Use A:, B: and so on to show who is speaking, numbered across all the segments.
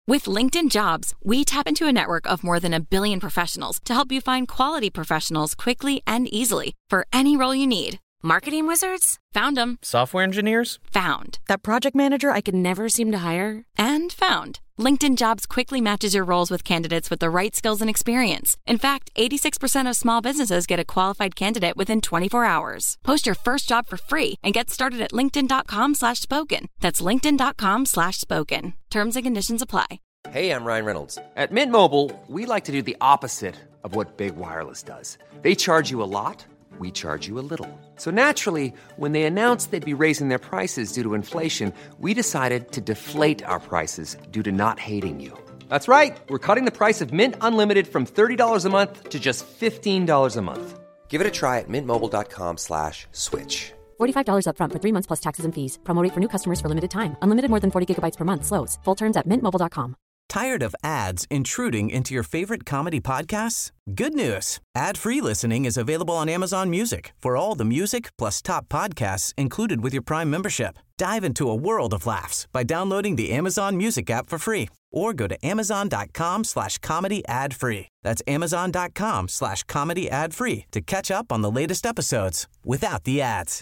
A: With LinkedIn Jobs, we tap into a network of more than 1 billion professionals to help you find quality professionals quickly and easily for any role you need. Marketing wizards? Found them.
B: Software engineers?
A: Found. That project manager I could never seem to hire? And found. LinkedIn Jobs quickly matches your roles with candidates with the right skills and experience. In fact, 86% of small businesses get a qualified candidate within 24 hours. Post your first job for free and get started at linkedin.com/spoken. That's linkedin.com/spoken. Terms and conditions apply.
C: Hey, I'm Ryan Reynolds. At Mint Mobile, we like to do the opposite of what Big Wireless does. They charge you a lot. We charge you a little. So naturally, when they announced they'd be raising their prices due to inflation, we decided to deflate our prices due to not hating you. That's right. We're cutting the price of Mint Unlimited from $30 a month to just $15 a month. Give it a try at mintmobile.com/switch.
D: $45 up front for 3 months plus taxes and fees. Promo rate for new customers for limited time. Unlimited more than 40 gigabytes per month. Slows full terms at mintmobile.com.
E: Tired of ads intruding into your favorite comedy podcasts? Good news. Ad-free listening is available on Amazon Music for all the music plus top podcasts included with your Prime membership. Dive into a world of laughs by downloading the Amazon Music app for free or go to amazon.com/comedy ad-free. That's amazon.com/comedy ad-free to catch up on the latest episodes without the ads.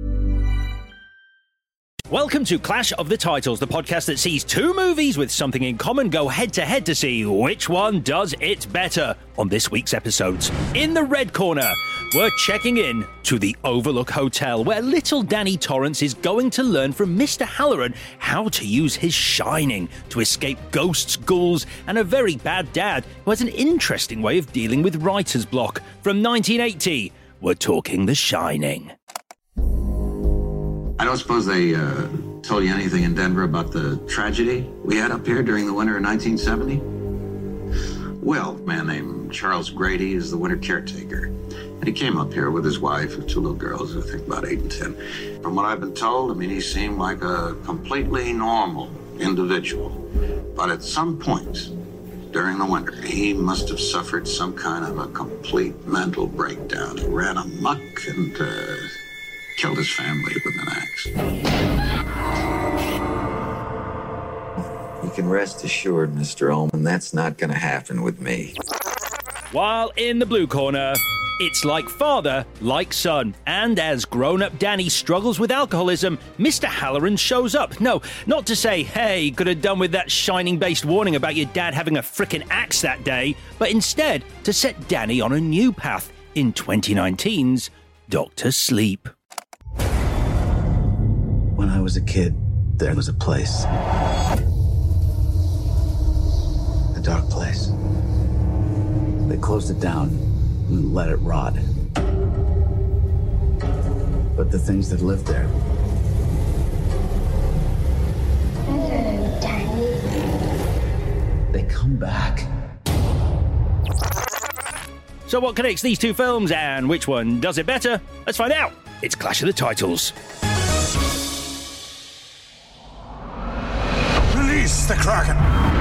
F: Welcome to Clash of the Titles, the podcast that sees two movies with something in common go head-to-head to see which one does it better. On this week's episodes, in the red corner, we're checking in to the Overlook Hotel, where little Danny Torrance is going to learn from Mr. Halloran how to use his shining to escape ghosts, ghouls, and a very bad dad who has an interesting way of dealing with writer's block. From 1980, we're talking The Shining.
G: I don't suppose they told you anything in Denver about the tragedy we had up here during the winter of 1970? Well, a man named Charles Grady is the winter caretaker. And he came up here with his wife and two little girls, I think about 8 and 10. From what I've been told, I mean, he seemed like a completely normal individual. But at some point during the winter, he must have suffered some kind of a complete mental breakdown. He ran amok and killed his family with an axe.
H: You can rest assured, Mr. Ullman, that's not going to happen with me.
F: While in the blue corner, it's like father, like son. And as grown-up Danny struggles with alcoholism, Mr. Halloran shows up. No, not to say, hey, could have done with that Shining-based warning about your dad having a frickin' axe that day, but instead to set Danny on a new path in 2019's Dr. Sleep.
H: When I was a kid, there was a place. A dark place. They closed it down and let it rot. But the things that lived there... they come back.
F: So what connects these two films and which one does it better? Let's find out. It's Clash of the Titles.
I: Release the Kraken!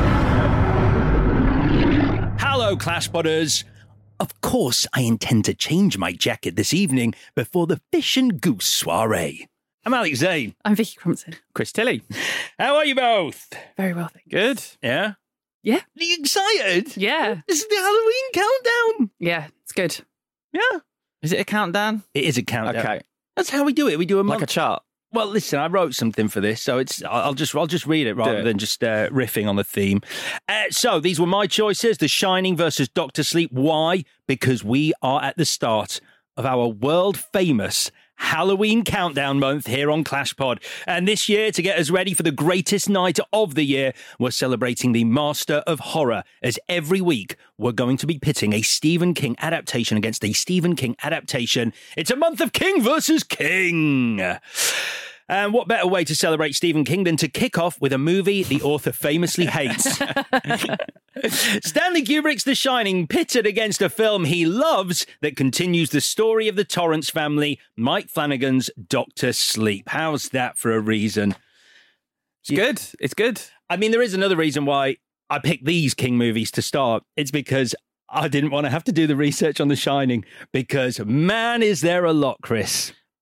F: Hello, Clash Potters. Of course, I intend to change my jacket this evening before the Fish and Goose soiree. I'm Alex Zane.
J: I'm Vicky Crumpton.
B: Chris Tilley.
F: How are you both?
J: Very well, thank you.
B: Good.
F: Yeah?
J: Yeah.
F: Are you excited?
J: Yeah.
F: This is the Halloween countdown.
J: Yeah, it's good.
F: Yeah.
B: Is it a countdown?
F: It is a countdown.
B: Okay.
F: That's how we do it. We do a month.
B: Like a chart.
F: Well, listen, I wrote something for this, so I'll just read it rather than just riffing on the theme. So these were my choices: The Shining versus Dr. Sleep. Why? Because we are at the start of our world famous Halloween countdown month here on Clash Pod. And this year, to get us ready for the greatest night of the year, we're celebrating the Master of Horror, as every week we're going to be pitting a Stephen King adaptation against a Stephen King adaptation. It's a month of King versus King. And what better way to celebrate Stephen King than to kick off with a movie the author famously hates? Stanley Kubrick's The Shining, pitted against a film he loves that continues the story of the Torrance family, Mike Flanagan's Dr. Sleep. How's that for a reason?
B: It's good. It's good.
F: I mean, there is another reason why I picked these King movies to start. It's because I didn't want to have to do the research on The Shining, because man, is there a lot, Chris.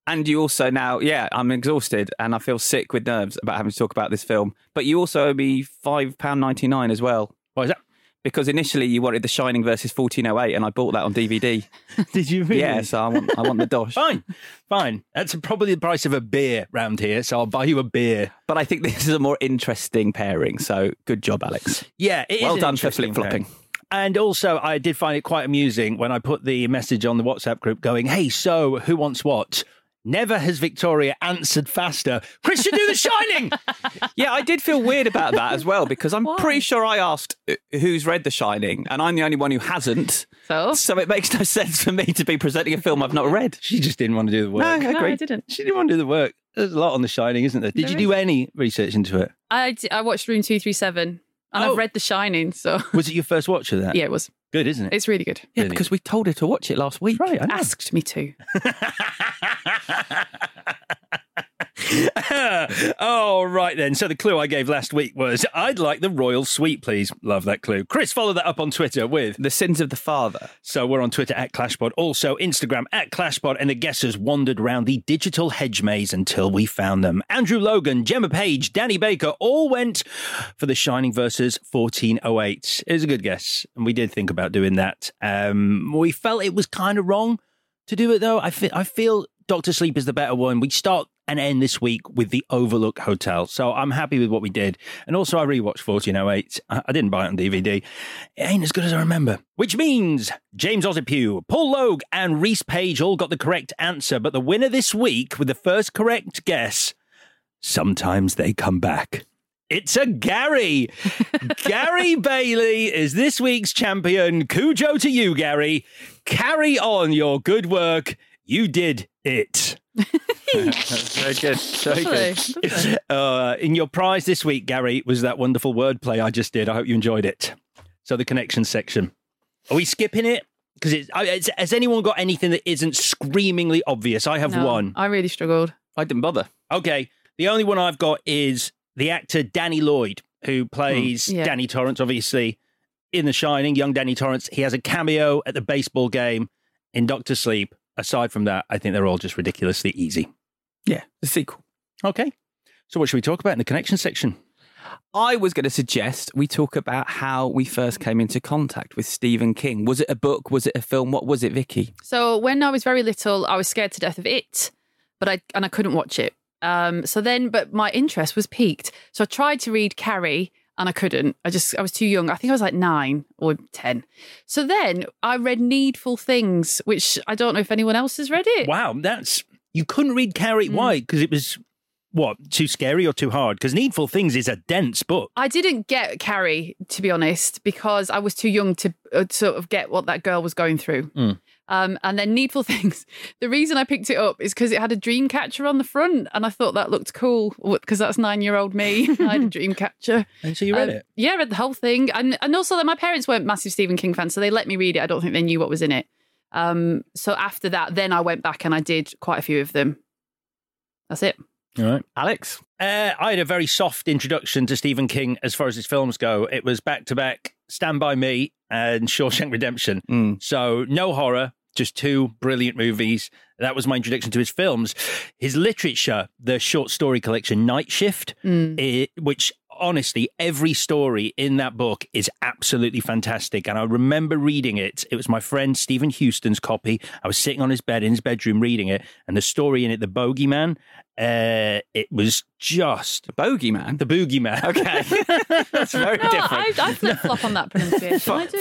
B: And you also now, I'm exhausted and I feel sick with nerves about having to talk about this film. But you also owe me £5.99 as well.
F: Why is that?
B: Because initially you wanted The Shining versus 1408 and I bought that on DVD.
F: Did you really?
B: Yeah, so I want the dosh.
F: Fine. That's probably the price of a beer round here, so I'll buy you a beer.
B: But I think this is a more interesting pairing, so good job, Alex.
F: Yeah, it is
B: well
F: an
B: done for
F: interesting
B: flip-flopping.
F: pairing. And also, I did find it quite amusing when I put the message on the WhatsApp group going, hey, so who wants what? Never has Victoria answered faster. Chris should do The Shining!
B: Yeah, I did feel weird about that as well, because I'm pretty sure I asked who's read The Shining, and I'm the only one who hasn't. So it makes no sense for me to be presenting a film I've not read.
F: She just didn't want to do the work.
B: No, I agree.
J: No, I didn't.
F: She didn't want to do the work. There's a lot on The Shining, isn't there? Did you do any research into it?
J: I watched Room 237 and I've read The Shining, so...
F: Was it your first watch of that?
J: Yeah, it was.
F: Good, isn't it?
J: It's really good.
B: Yeah, because we told her to watch it last week.
F: Right, I know.
J: Asked me to.
F: Oh, right then. So the clue I gave last week was, I'd like the royal suite, please. Love that clue. Chris, follow that up on Twitter with...
B: The Sins of the Father.
F: So we're on Twitter at ClashPod. Also, Instagram at ClashPod. And the guessers wandered around the digital hedge maze until we found them. Andrew Logan, Gemma Page, Danny Baker all went for The Shining versus 1408. It was a good guess. And we did think about doing that. We felt it was kind of wrong to do it, though. I feel Dr. Sleep is the better one. We start and end this week with The Overlook Hotel. So I'm happy with what we did. And also I rewatched 1408. I didn't buy it on DVD. It ain't as good as I remember. Which means James Ozipue, Paul Logue and Reese Page all got the correct answer. But the winner this week with the first correct guess, sometimes they come back. It's a Gary. Gary Bailey is this week's champion. Cujo to you, Gary. Carry on your good work. You did it.
B: Very good. Very good.
F: In your prize this week, Gary, was that wonderful wordplay I just did. I hope you enjoyed it. So the connection section. Are we skipping it? Because has anyone got anything that isn't screamingly obvious? I have one.
J: I really struggled.
B: I didn't bother.
F: Okay. The only one I've got is the actor Danny Lloyd, who plays Danny Torrance, obviously, in The Shining, young Danny Torrance. He has a cameo at the baseball game in Dr. Sleep. Aside from that, I think they're all just ridiculously easy.
B: Yeah, the sequel.
F: Okay. So what should we talk about in the connection section?
B: I was going to suggest we talk about how we first came into contact with Stephen King. Was it a book? Was it a film? What was it, Vicky?
J: So when I was very little, I was scared to death of it, but I couldn't watch it. But my interest was piqued. So I tried to read Carrie and I couldn't. I was too young. I think I was like 9 or 10. So then I read Needful Things, which I don't know if anyone else has read it.
F: Wow, you couldn't read Carrie. Why? Because it was, too scary or too hard? Because Needful Things is a dense book.
J: I didn't get Carrie, to be honest, because I was too young to sort of get what that girl was going through. And then Needful Things, the reason I picked it up is because it had a dream catcher on the front and I thought that looked cool because that's 9-year-old me. I had a dream catcher.
F: And so you read it?
J: Yeah, I read the whole thing. And also that my parents weren't massive Stephen King fans, so they let me read it. I don't think they knew what was in it. So after that, then I went back and I did quite a few of them. That's it.
F: All right.
B: Alex?
F: I had a very soft introduction to Stephen King as far as his films go. It was back-to-back Stand By Me and Shawshank Redemption. So no horror. Just 2 brilliant movies. That was my introduction to his films. His literature, the short story collection Night Shift, which honestly, every story in that book is absolutely fantastic. And I remember reading it. It was my friend Stephen Houston's copy. I was sitting on his bed in his bedroom reading it. And the story in it, The Bogeyman, it was just...
B: The Bogeyman?
F: The Boogeyman.
B: Okay. That's very different.
J: I flip-flop on that pronunciation. I do.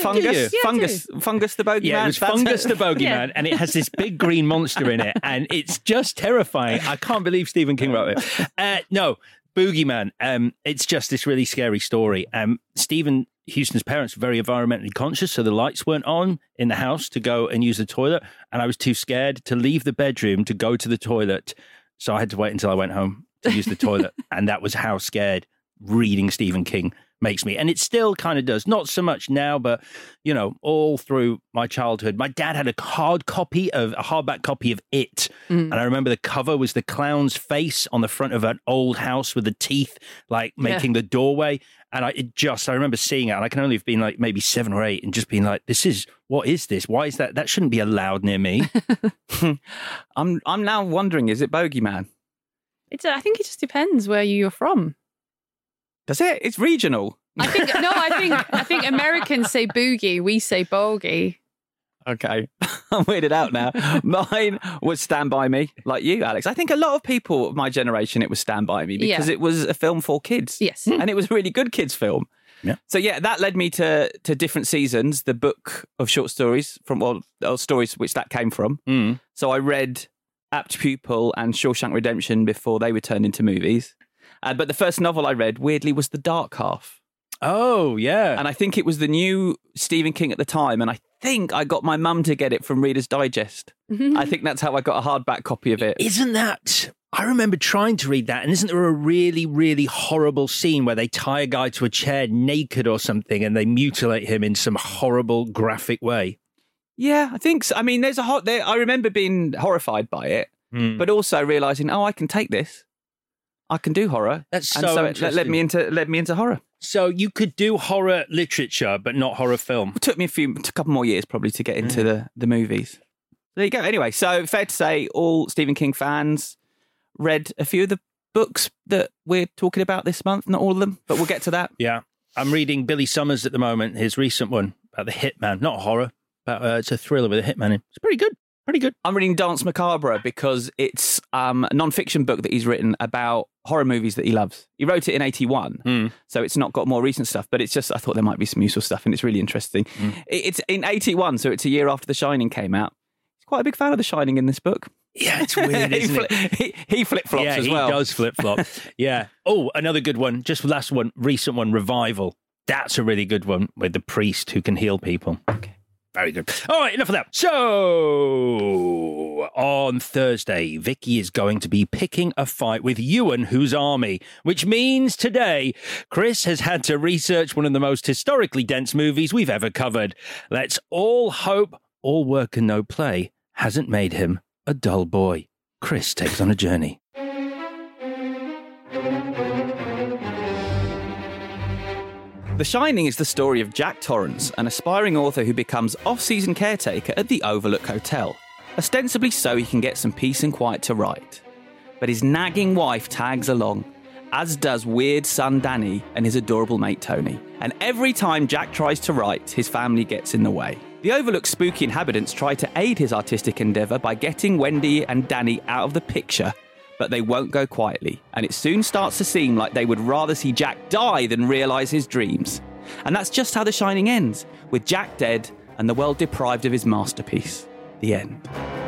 B: Fungus the Bogeyman?
F: Yeah, it was Fungus the Bogeyman, and it has this big green monster in it, and it's just terrifying. I can't believe Stephen King wrote it. No, Boogeyman. It's just this really scary story. Stephen Houston's parents were very environmentally conscious, so the lights weren't on in the house to go and use the toilet, and I was too scared to leave the bedroom to go to the toilet, so I had to wait until I went home to use the toilet, and that was how scared reading Stephen King makes me. And it still kind of does. Not so much now, but, you know, all through my childhood. My dad had a hardback copy of It. And I remember the cover was the clown's face on the front of an old house with the teeth, like making the doorway. And I remember seeing it, and I can only have been like maybe 7 or 8 and just being like, what is this? Why is that? That shouldn't be allowed near me.
B: I'm now wondering, is it Bogeyman?
J: I think it just depends where you're from.
B: Does it? It's regional.
J: I think Americans say boogie, we say bogey.
B: Okay, I'm weirded out now. Mine was Stand By Me, like you, Alex. I think a lot of people of my generation, it was Stand By Me because it was a film for kids.
J: Yes.
B: And it was a really good kids' film.
F: Yeah.
B: So, that led me to different seasons, the book of short stories, stories which that came from. So I read Apt Pupil and Shawshank Redemption before they were turned into movies. But the first novel I read, weirdly, was The Dark Half.
F: Oh, yeah.
B: And I think it was the new Stephen King at the time. And I think I got my mum to get it from Reader's Digest. I think that's how I got a hardback copy of it.
F: Isn't that... I remember trying to read that, and isn't there a really, really horrible scene where they tie a guy to a chair naked or something and they mutilate him in some horrible, graphic way?
B: Yeah, I think so. I mean, I remember being horrified by it, but also realising, I can take this. I can do horror.
F: That's
B: and so it led me into horror.
F: So you could do horror literature, but not horror film.
B: It took me a couple more years probably to get into the movies. There you go. Anyway, so fair to say, all Stephen King fans read a few of the books that we're talking about this month. Not all of them, but we'll get to that.
F: Yeah, I'm reading Billy Summers at the moment. His recent one about the hitman, not horror, but it's a thriller with a hitman in. It's pretty good. Pretty good.
B: I'm reading Danse Macabre because it's a non-fiction book that he's written about horror movies that he loves. He wrote it in 81, so it's not got more recent stuff, but it's just, I thought there might be some useful stuff, and it's really interesting. It's in 81, so it's a year after The Shining came out. He's quite a big fan of The Shining in this book.
F: Yeah, it's weird, isn't it?
B: He flip-flops as well.
F: Yeah, he does flip-flop. Yeah. Oh, another good one, just last one, recent one, Revival. That's a really good one with the priest who can heal people.
B: Okay.
F: Very good. All right, enough of that. So, on Thursday, Vicky is going to be picking a fight with Ewan, whose army, which means today, Chris has had to research one of the most historically dense movies we've ever covered. Let's all hope all work and no play hasn't made him a dull boy. Chris takes on a journey.
B: The Shining is the story of Jack Torrance, an aspiring author who becomes off-season caretaker at the Overlook Hotel, ostensibly so he can get some peace and quiet to write. But his nagging wife tags along, as does weird son Danny and his adorable mate Tony. And every time Jack tries to write, his family gets in the way. The Overlook's spooky inhabitants try to aid his artistic endeavour by getting Wendy and Danny out of the picture, but they won't go quietly, and it soon starts to seem like they would rather see Jack die than realise his dreams. And that's just how The Shining ends, with Jack dead and the world deprived of his masterpiece. The end.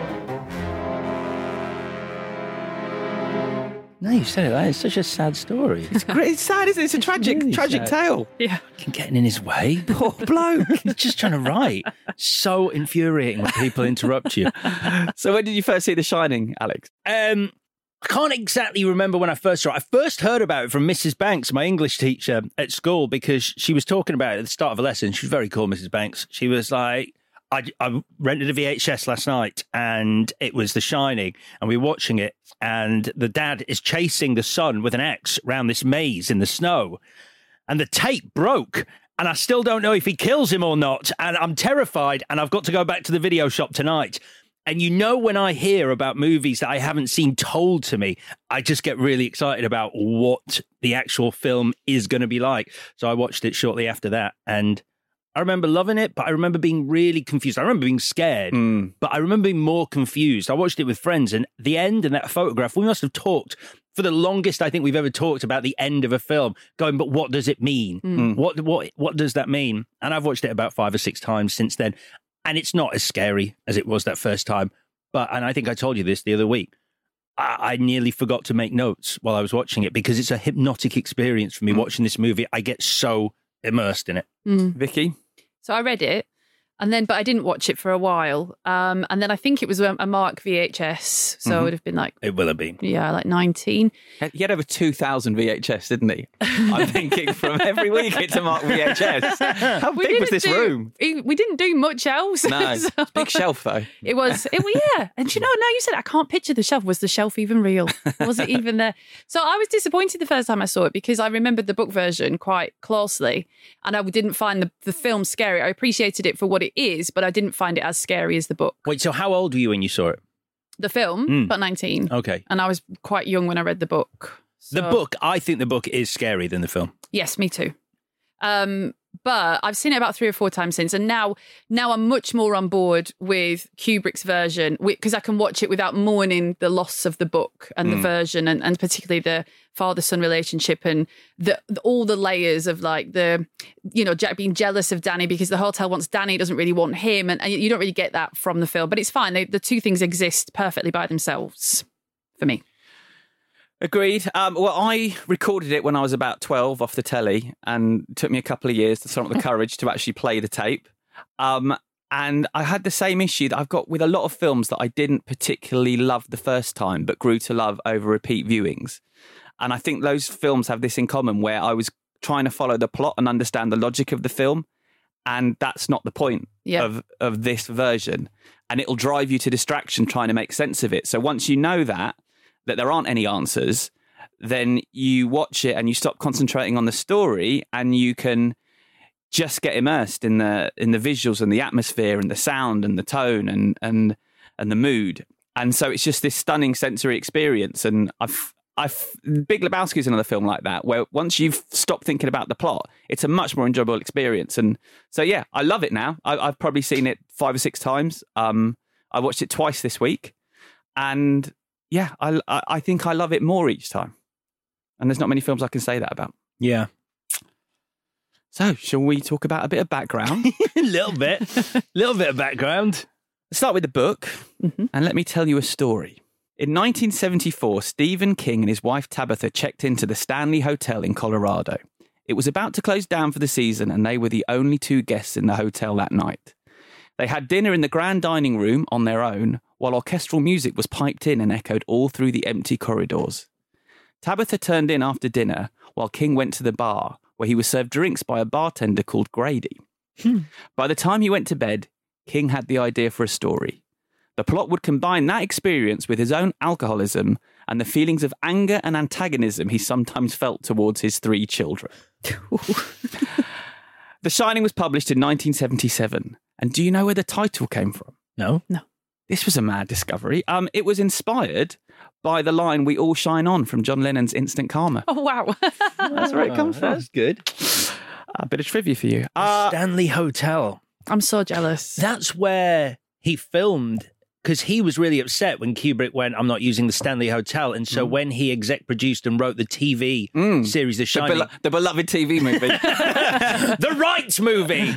F: No, you said it. That is such a sad story.
B: It's great. It's sad, isn't it? It's a tragic
F: sad
B: tale.
J: Yeah.
F: Getting in his way.
B: Poor bloke.
F: He's just trying to write. So infuriating when people interrupt you.
B: So when did you first see The Shining, Alex?
F: I can't exactly remember when I first saw it. I first heard about it from Mrs. Banks, my English teacher at school, because she was talking about it at the start of a lesson. She was very cool, Mrs. Banks. She was like, I rented a VHS last night and it was The Shining and we were watching it and the dad is chasing the son with an axe around this maze in the snow and the tape broke and I still don't know if he kills him or not and I'm terrified and I've got to go back to the video shop tonight. And you know, when I hear about movies that I haven't seen told to me, I just get really excited about what the actual film is going to be like. So I watched it shortly after that and I remember loving it, but I remember being really confused. I remember being scared, but I remember being more confused. I watched it with friends and the end and that photograph, we must have talked for the longest I think we've ever talked about the end of a film, going, but what does it mean? What does that mean? And I've watched it about 5 or 6 times since then. And it's not as scary as it was that first time. And I think I told you this the other week, I nearly forgot to make notes while I was watching it because it's a hypnotic experience for me watching this movie. I get so immersed in it.
B: Vicky?
J: So I read it But I didn't watch it for a while. And then I think it was a Mark VHS. So it would have been like...
F: It will have been.
J: Yeah, like 19.
B: He had over 2,000 VHS, didn't he? I'm thinking from every week it's a Mark VHS. How big was this room?
J: We didn't do much else.
B: No, it's a big shelf though.
J: It was, yeah. And now you said I can't picture the shelf. Was the shelf even real? Was it even there? So I was disappointed the first time I saw it because I remembered the book version quite closely and I didn't find the film scary. I appreciated it for what it is, but I didn't find it as scary as the book.
F: Wait, so how old were you when you saw it?
J: The film, about 19.
F: Okay.
J: And I was quite young when I read the book. So.
F: The book, I think the book is scarier than the film.
J: Yes, me too. But I've seen it about 3 or 4 times since, and now I'm much more on board with Kubrick's version because I can watch it without mourning the loss of the book and the version, and particularly the father-son relationship and all the layers of like Jack being jealous of Danny because the hotel wants Danny, doesn't really want him, and you don't really get that from the film. But it's fine; the two things exist perfectly by themselves for me.
B: Agreed. Well, I recorded it when I was about 12 off the telly, and it took me a couple of years to summon up the courage to actually play the tape. And I had the same issue that I've got with a lot of films that I didn't particularly love the first time, but grew to love over repeat viewings. And I think those films have this in common, where I was trying to follow the plot and understand the logic of the film. And that's not the point of this version. And it'll drive you to distraction trying to make sense of it. So once you know that there aren't any answers, then you watch it and you stop concentrating on the story, and you can just get immersed in the visuals and the atmosphere and the sound and the tone and the mood. And so it's just this stunning sensory experience. And Big Lebowski is another film like that, where once you've stopped thinking about the plot, it's a much more enjoyable experience. And so, yeah, I love it now. I've probably seen it 5 or 6 times. I watched it twice this week, and yeah, I think I love it more each time. And there's not many films I can say that about.
F: Yeah.
B: So, shall we talk about a bit of background?
F: A little bit of background.
B: Let's start with the book, and let me tell you a story. In 1974, Stephen King and his wife Tabitha checked into the Stanley Hotel in Colorado. It was about to close down for the season, and they were the only 2 guests in the hotel that night. They had dinner in the grand dining room on their own, while orchestral music was piped in and echoed all through the empty corridors. Tabitha turned in after dinner, while King went to the bar, where he was served drinks by a bartender called Grady. By the time he went to bed, King had the idea for a story. The plot would combine that experience with his own alcoholism and the feelings of anger and antagonism he sometimes felt towards his 3 children. The Shining was published in 1977. And do you know where the title came from?
F: No.
B: This was a mad discovery. It was inspired by the line "We all shine on" from John Lennon's Instant Karma.
J: Oh, wow.
B: That's where it comes from.
F: That's good.
B: A bit of trivia for you.
F: Stanley Hotel.
J: I'm so jealous.
F: That's where he filmed, because he was really upset when Kubrick went, "I'm not using the Stanley Hotel." And so when he exec produced and wrote the TV series The Shining,
B: the beloved TV movie,
F: the right movie,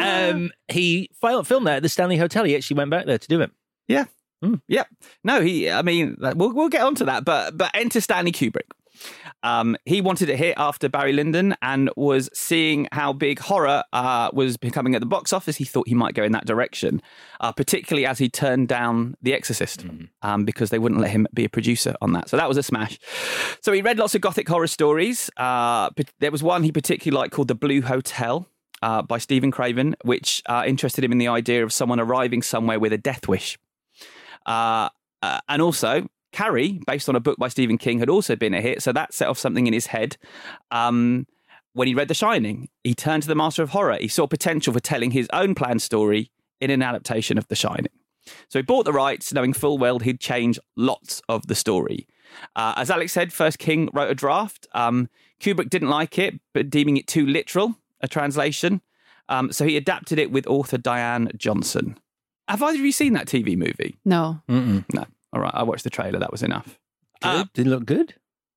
F: he filmed that at the Stanley Hotel. He actually went back there to do it.
B: Yeah. Yeah. No, we'll get onto that, but enter Stanley Kubrick. He wanted a hit after Barry Lyndon and was seeing how big horror was becoming at the box office. He thought he might go in that direction, particularly as he turned down The Exorcist because they wouldn't let him be a producer on that. So that was a smash. So he read lots of gothic horror stories. There was one he particularly liked called The Blue Hotel by Stephen Craven, which interested him in the idea of someone arriving somewhere with a death wish. And also, Carrie, based on a book by Stephen King, had also been a hit, so that set off something in his head. When he read The Shining, he turned to the master of horror. He saw potential for telling his own planned story in an adaptation of The Shining. So he bought the rights, knowing full well he'd change lots of the story. As Alex said, first King wrote a draft. Kubrick didn't like it, but deeming it too literal, a translation. So he adapted it with author Diane Johnson. Have either of you seen that TV movie?
J: No.
B: No. All right, I watched the trailer. That was enough.
F: Did it look good?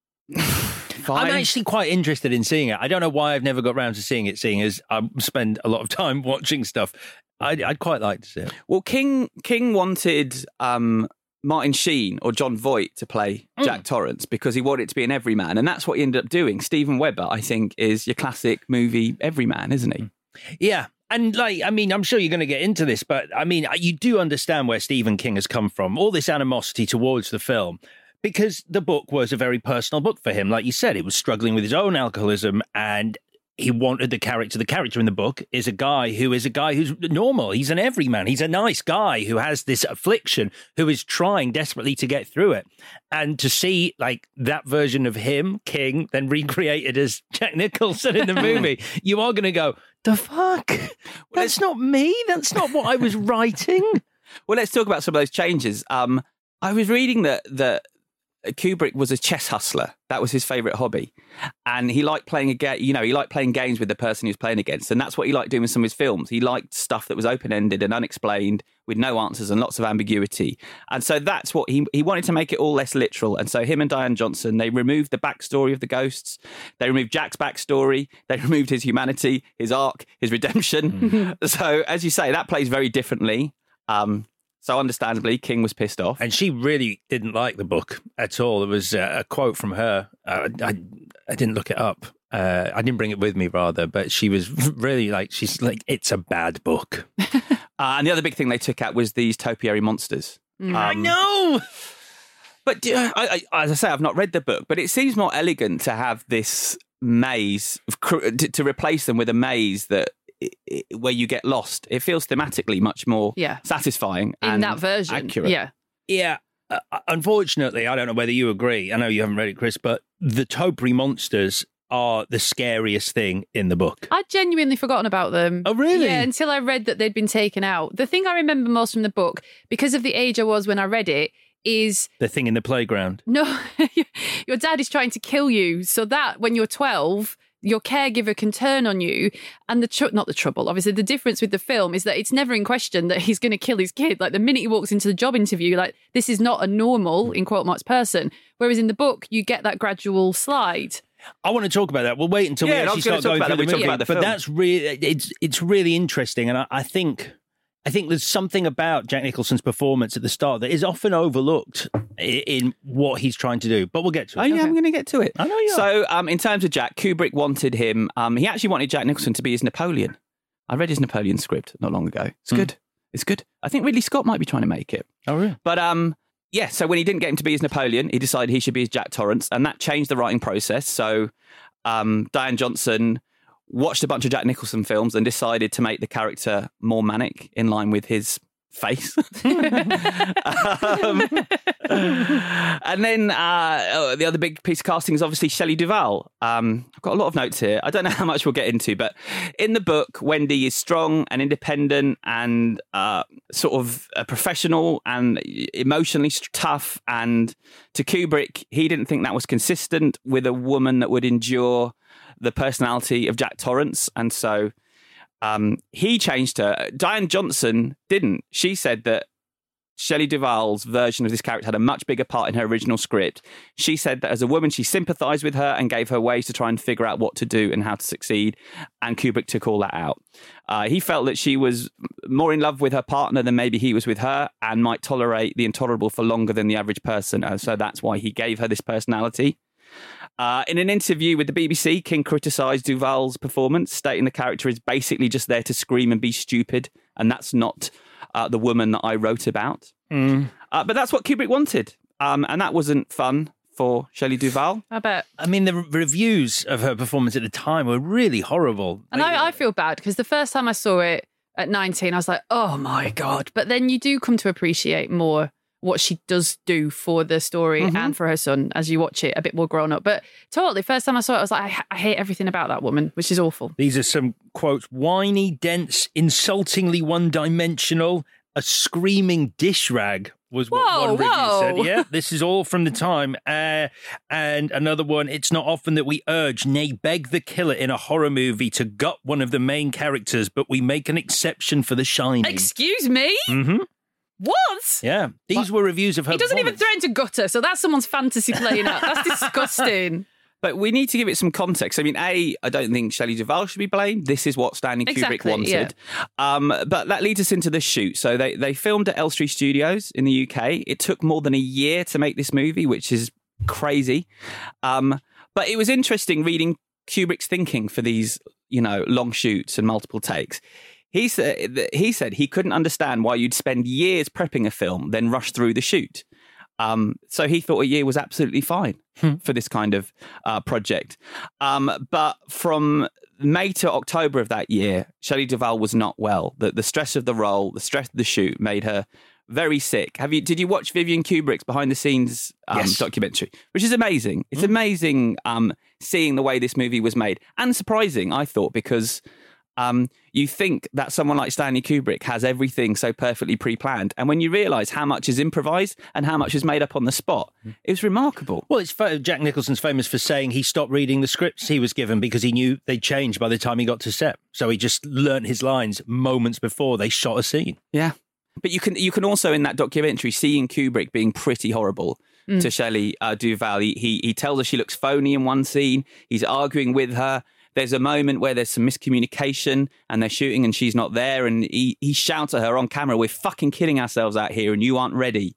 B: Fine.
F: I'm actually quite interested in seeing it. I don't know why I've never got around to seeing it, seeing as I spend a lot of time watching stuff. I'd quite like to see it.
B: Well, King wanted Martin Sheen or John Voight to play Jack Torrance because he wanted it to be an everyman, and that's what he ended up doing. Steven Weber, I think, is your classic movie everyman, isn't he?
F: Yeah. And I'm sure you're going to get into this, but you do understand where Stephen King has come from, all this animosity towards the film, because the book was a very personal book for him. Like you said, he was struggling with his own alcoholism, and he wanted the character in the book is a guy who's normal. He's an everyman. He's a nice guy who has this affliction, who is trying desperately to get through it. And to see that version of him, King, then recreated as Jack Nicholson in the movie, you are going to go, the fuck? That's not me. That's not what I was writing.
B: Well, let's talk about some of those changes. I was reading that Kubrick was a chess hustler. That was his favourite hobby. And he liked playing he liked playing games with the person he was playing against. And that's what he liked doing with some of his films. He liked stuff that was open-ended and unexplained with no answers and lots of ambiguity. And so that's what he wanted to make it all less literal. And so him and Diane Johnson, they removed the backstory of the ghosts. They removed Jack's backstory. They removed his humanity, his arc, his redemption. So as you say, that plays very differently. So understandably, King was pissed off.
F: And she really didn't like the book at all. There was a quote from her. I didn't look it up. I didn't bring it with me, rather. But she was really it's a bad book.
B: And the other big thing they took out was these topiary monsters.
F: I know!
B: But as I say, I've not read the book, but it seems more elegant to have this maze, to replace them with a maze where you get lost. It feels thematically much more satisfying
J: in that version.
B: Accurate.
F: Yeah. Unfortunately, I don't know whether you agree. I know you haven't read it, Chris, but the topiary monsters are the scariest thing in the book.
J: I'd genuinely forgotten about them.
F: Oh, really?
J: Yeah, until I read that they'd been taken out. The thing I remember most from the book, because of the age I was when I read it, is
F: the thing in the playground.
J: No, your dad is trying to kill you, so that when you're 12, your caregiver can turn on you. And not the trouble, obviously, the difference with the film is that it's never in question that he's going to kill his kid. Like the minute he walks into the job interview, this is not a normal, in quote marks, person. Whereas in the book, you get that gradual slide.
F: I want to talk about that. We'll wait until we actually start going through the movie. But that's really, it's really interesting. And I think there's something about Jack Nicholson's performance at the start that is often overlooked in what he's trying to do. But we'll get to it.
B: Oh, yeah, I'm going to get to it.
F: I know you are.
B: So in terms of Jack, Kubrick wanted him. He actually wanted Jack Nicholson to be his Napoleon. I read his Napoleon script not long ago. It's good. It's good. I think Ridley Scott might be trying to make it.
F: Oh, really?
B: But so when he didn't get him to be his Napoleon, he decided he should be his Jack Torrance, and that changed the writing process. So Diane Johnson watched a bunch of Jack Nicholson films and decided to make the character more manic in line with his face. And then the other big piece of casting is obviously Shelley Duvall. I've got a lot of notes here. I don't know how much we'll get into, but in the book, Wendy is strong and independent and sort of a professional and emotionally tough. And to Kubrick, he didn't think that was consistent with a woman that would endure the personality of Jack Torrance. And so he changed her. Diane Johnson didn't. She said that Shelley Duvall's version of this character had a much bigger part in her original script. She said that as a woman, she sympathised with her and gave her ways to try and figure out what to do and how to succeed. And Kubrick took all that out. He felt that she was more in love with her partner than maybe he was with her and might tolerate the intolerable for longer than the average person. So that's why he gave her this personality. In an interview with the BBC, King criticised Duvall's performance, stating the character is basically just there to scream and be stupid, and that's not the woman that I wrote about. But that's what Kubrick wanted, and that wasn't fun for Shelley Duvall.
J: I bet.
F: I mean, the reviews of her performance at the time were really horrible.
J: And I feel bad, because the first time I saw it at 19, I was like, oh my God. But then you do come to appreciate more what she does do for the story and for her son as you watch it a bit more grown up. But totally, first time I saw it, I was like, I hate everything about that woman, which is awful.
F: These are some quotes: whiny, dense, insultingly one-dimensional, a screaming dish rag was what one review said. Yeah, this is all from the time. And another one, it's not often that we urge, nay, beg the killer in a horror movie to gut one of the main characters, but we make an exception for The Shining.
J: Excuse me?
F: Mm-hmm.
J: What?
F: Yeah, these were reviews of her.
J: He doesn't even threaten to gut her, so that's someone's fantasy playing out. That's disgusting.
B: But we need to give it some context. I mean, I don't think Shelley Duvall should be blamed. This is what Stanley Kubrick wanted. Yeah. But that leads us into the shoot. So they filmed at Elstree Studios in the UK. It took more than a year to make this movie, which is crazy. But it was interesting reading Kubrick's thinking for these, long shoots and multiple takes. He said he couldn't understand why you'd spend years prepping a film, then rush through the shoot. So he thought a year was absolutely fine for this kind of project. But from May to October of that year, Shelley Duvall was not well. The stress of the role, the stress of the shoot made her very sick. Did you watch Vivian Kubrick's behind the scenes documentary, which is amazing? It's amazing seeing the way this movie was made, and surprising, I thought, because you think that someone like Stanley Kubrick has everything so perfectly pre-planned, and when you realise how much is improvised and how much is made up on the spot, it was remarkable.
F: Well, Jack Nicholson's famous for saying he stopped reading the scripts he was given because he knew they'd changed by the time he got to set. So he just learnt his lines moments before they shot a scene.
B: Yeah. But you can also, in that documentary, see in Kubrick being pretty horrible to Shelley Duvall. He tells her she looks phony in one scene. He's arguing with her. There's a moment where there's some miscommunication and they're shooting and she's not there, and he shouts at her on camera, "We're fucking killing ourselves out here and you aren't ready."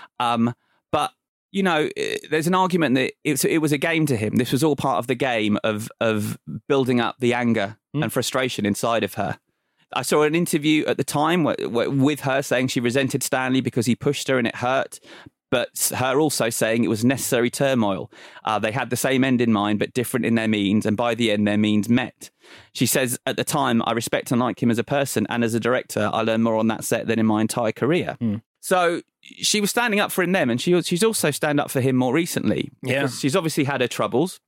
B: But, you know, there's an argument that it was a game to him. This was all part of the game of building up the anger and frustration inside of her. I saw an interview at the time with her saying she resented Stanley because he pushed her and it hurt, but her also saying it was necessary turmoil. They had the same end in mind, but different in their means, and by the end, their means met. She says, at the time, I respect and like him as a person, and as a director, I learned more on that set than in my entire career. So she was standing up for him then, and she's also stand up for him more recently. Because she's obviously had her troubles.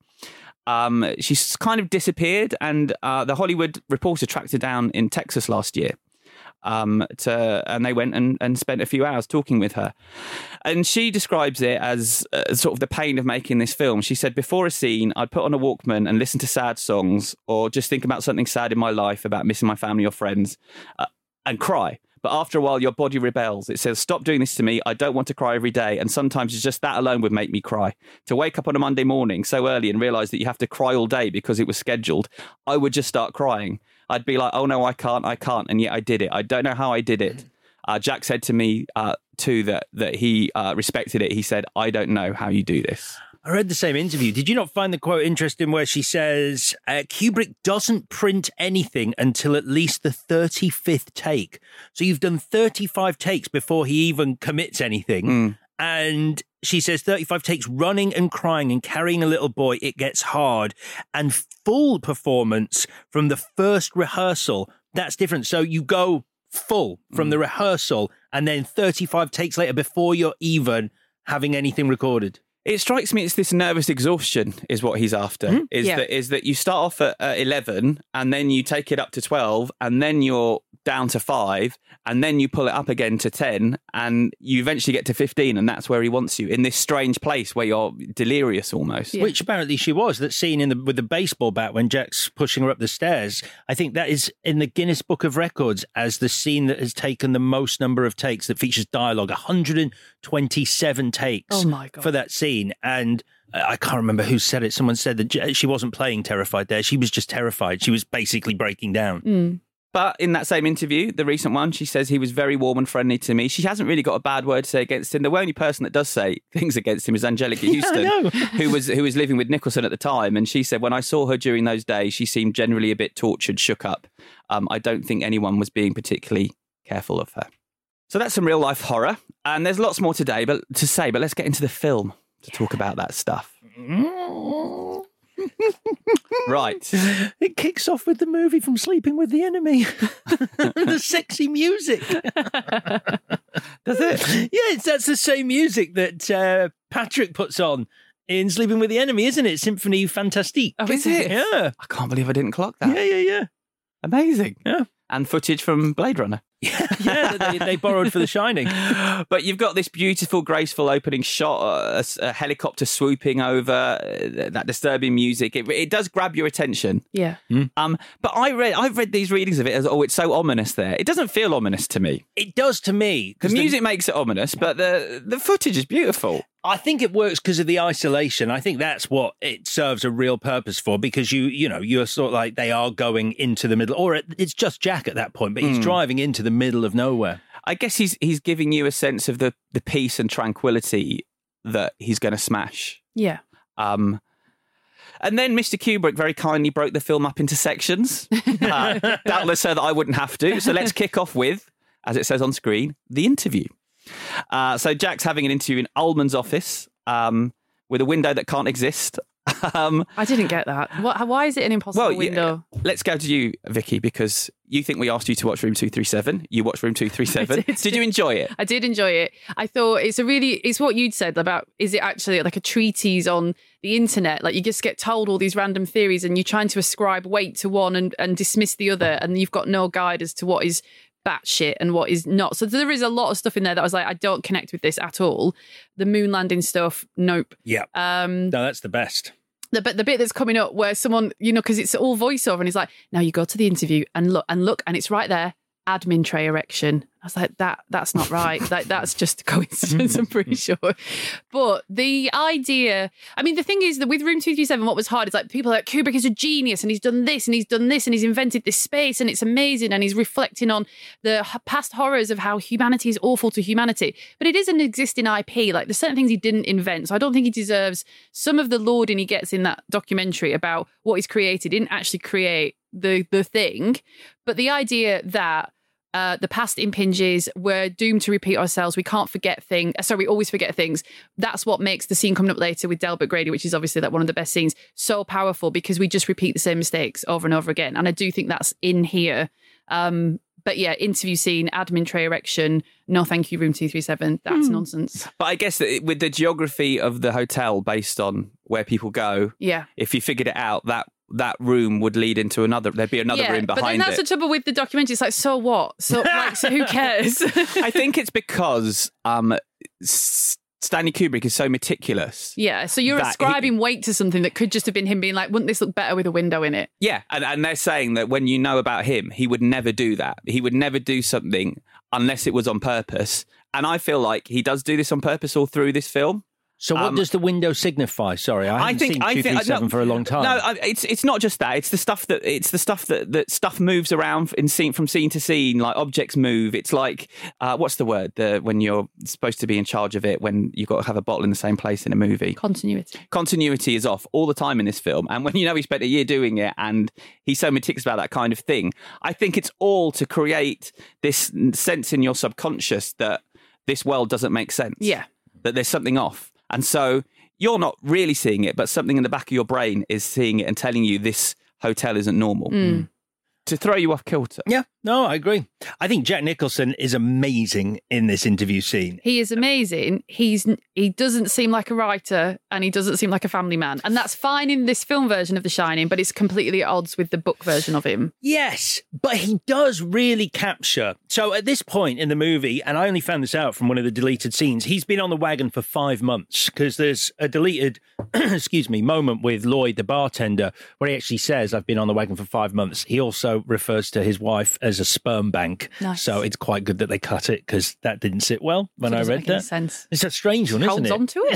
B: She's kind of disappeared, and the Hollywood Reporter tracked her down in Texas last year. And they went and spent a few hours talking with her. And she describes it as sort of the pain of making this film. She said, before a scene, I'd put on a Walkman and listen to sad songs, or just think about something sad in my life, about missing my family or friends, and cry. But after a while, your body rebels. It says, stop doing this to me. I don't want to cry every day. And sometimes it's just that alone would make me cry. To wake up on a Monday morning so early and realise that you have to cry all day because it was scheduled, I would just start crying. I'd be like, oh no, I can't. And yet I did it. I don't know how I did it. Jack said to me, too, that he respected it. He said, I don't know how you do this.
F: I read the same interview. Did you not find the quote interesting where she says, Kubrick doesn't print anything until at least the 35th take. So you've done 35 takes before he even commits anything. And she says 35 takes running and crying and carrying a little boy. It gets hard. And full performance from the first rehearsal, that's different. So you go full from the rehearsal and then 35 takes later before you're even having anything recorded.
B: It strikes me it's this nervous exhaustion is what he's after. Is that you start off at 11 and then you take it up to 12 and then you're down to 5 and then you pull it up again to 10 and you eventually get to 15, and that's where he wants you, in this strange place where you're delirious almost.
F: Yeah. Which apparently she was. That scene with the baseball bat when Jack's pushing her up the stairs, I think that is in the Guinness Book of Records as the scene that has taken the most number of takes, that features dialogue. 127 takes for that scene. And I can't remember who said it. Someone said that she wasn't playing terrified there. She was just terrified. She was basically breaking down.
B: But in that same interview, the recent one, she says he was very warm and friendly to me. She hasn't really got a bad word to say against him. The only person that does say things against him is Angelica Houston, who was living with Nicholson at the time. And she said, when I saw her during those days, she seemed generally a bit tortured, shook up. I don't think anyone was being particularly careful of her. So that's some real life horror. And there's lots more today but let's get into the film to talk about that stuff. Right.
F: It kicks off with the movie from Sleeping with the Enemy. The sexy music.
B: Does it?
F: Yeah, that's the same music that Patrick puts on in Sleeping with the Enemy, isn't it? Symphonie Fantastique.
B: Oh, is it?
F: Yeah.
B: I can't believe I didn't clock that.
F: Yeah.
B: Amazing.
F: Yeah.
B: And footage from Blade Runner.
F: Yeah, they borrowed for The Shining.
B: But you've got this beautiful, graceful opening shot, a helicopter swooping over, that disturbing music. It does grab your attention.
J: Yeah.
B: But I've read these readings of it as, it's so ominous there. It doesn't feel ominous to me.
F: It does to me.
B: The music makes it ominous, but the footage is beautiful.
F: I think it works because of the isolation. I think that's what it serves a real purpose for, because you're sort of like, they are going into the middle, or it's just Jack at that point, but he's driving into the middle of nowhere.
B: I guess he's giving you a sense of the peace and tranquility that he's going to smash.
J: Yeah.
B: And then Mr. Kubrick very kindly broke the film up into sections, doubtless so that I wouldn't have to. So let's kick off with, as it says on screen, the interview. So Jack's having an interview in Ullman's office with a window that can't exist.
J: I didn't get that. Why is it an impossible window?
B: Let's go to you, Vicky, because you think we asked you to watch Room 237. You watched Room 237. Did you enjoy it?
J: I did enjoy it. I thought it's what you'd said about, is it actually like a treatise on the internet? Like you just get told all these random theories and you're trying to ascribe weight to one and dismiss the other, and you've got no guide as to what is batshit and what is not. So there is a lot of stuff in there that I was like, I don't connect with this at all. The moon landing stuff, nope.
F: Yeah. No, that's the best.
J: The bit that's coming up where someone, because it's all voiceover and he's like, now you go to the interview and look, and it's right there, admin tray erection. I was like, that's not right. That's just a coincidence, I'm pretty sure. But the idea, the thing is that with Room 237, what was hard is like people are like, Kubrick is a genius and he's done this and he's done this and he's invented this space and it's amazing and he's reflecting on the past horrors of how humanity is awful to humanity. But it is an existing IP. Like there's certain things he didn't invent. So I don't think he deserves some of the lauding he gets in that documentary about what he's created. He didn't actually create the thing. But the idea that the past impinges, we're doomed to repeat ourselves. We can't forget things. We always forget things. That's what makes the scene coming up later with Delbert Grady, which is obviously like one of the best scenes, so powerful because we just repeat the same mistakes over and over again. And I do think that's in here. But yeah, interview scene, admin tray erection, no thank you, Room 237. That's nonsense.
B: But I guess that with the geography of the hotel based on where people go, if you figured it out, that room would lead into another. There'd be another room behind it. But then
J: that's the trouble with the documentary. It's like, so what? So who cares?
B: I think it's because Stanley Kubrick is so meticulous.
J: Yeah, so you're ascribing weight to something that could just have been him being like, wouldn't this look better with a window in it?
B: Yeah, and they're saying that when you know about him, he would never do that. He would never do something unless it was on purpose. And I feel like he does do this on purpose all through this film.
F: So what does the window signify? Sorry, I haven't seen 237 for a long time.
B: No, it's not just that. It's the stuff that stuff moves around from scene to scene, like objects move. It's like what's the word? When you're supposed to be in charge of it, when you've got to have a bottle in the same place in a movie. Continuity is off all the time in this film, and when he spent a year doing it, and he's so meticulous about that kind of thing. I think it's all to create this sense in your subconscious that this world doesn't make sense.
J: Yeah,
B: that there's something off. And so you're not really seeing it, but something in the back of your brain is seeing it and telling you this hotel isn't normal. To throw you off kilter.
F: Yeah, no, I agree. I think Jack Nicholson is amazing in this interview scene.
J: He is amazing. He doesn't seem like a writer and he doesn't seem like a family man. And that's fine in this film version of The Shining, but it's completely at odds with the book version of him.
F: Yes, but he does really capture. So at this point in the movie, and I only found this out from one of the deleted scenes, he's been on the wagon for 5 months because there's a deleted, moment with Lloyd, the bartender, where he actually says, I've been on the wagon for 5 months. He also refers to his wife as a sperm bank.
J: Nice.
F: So it's quite good that they cut it because that didn't sit well when I read that.
J: Sense.
F: It's a strange one, isn't it?
J: Holds on to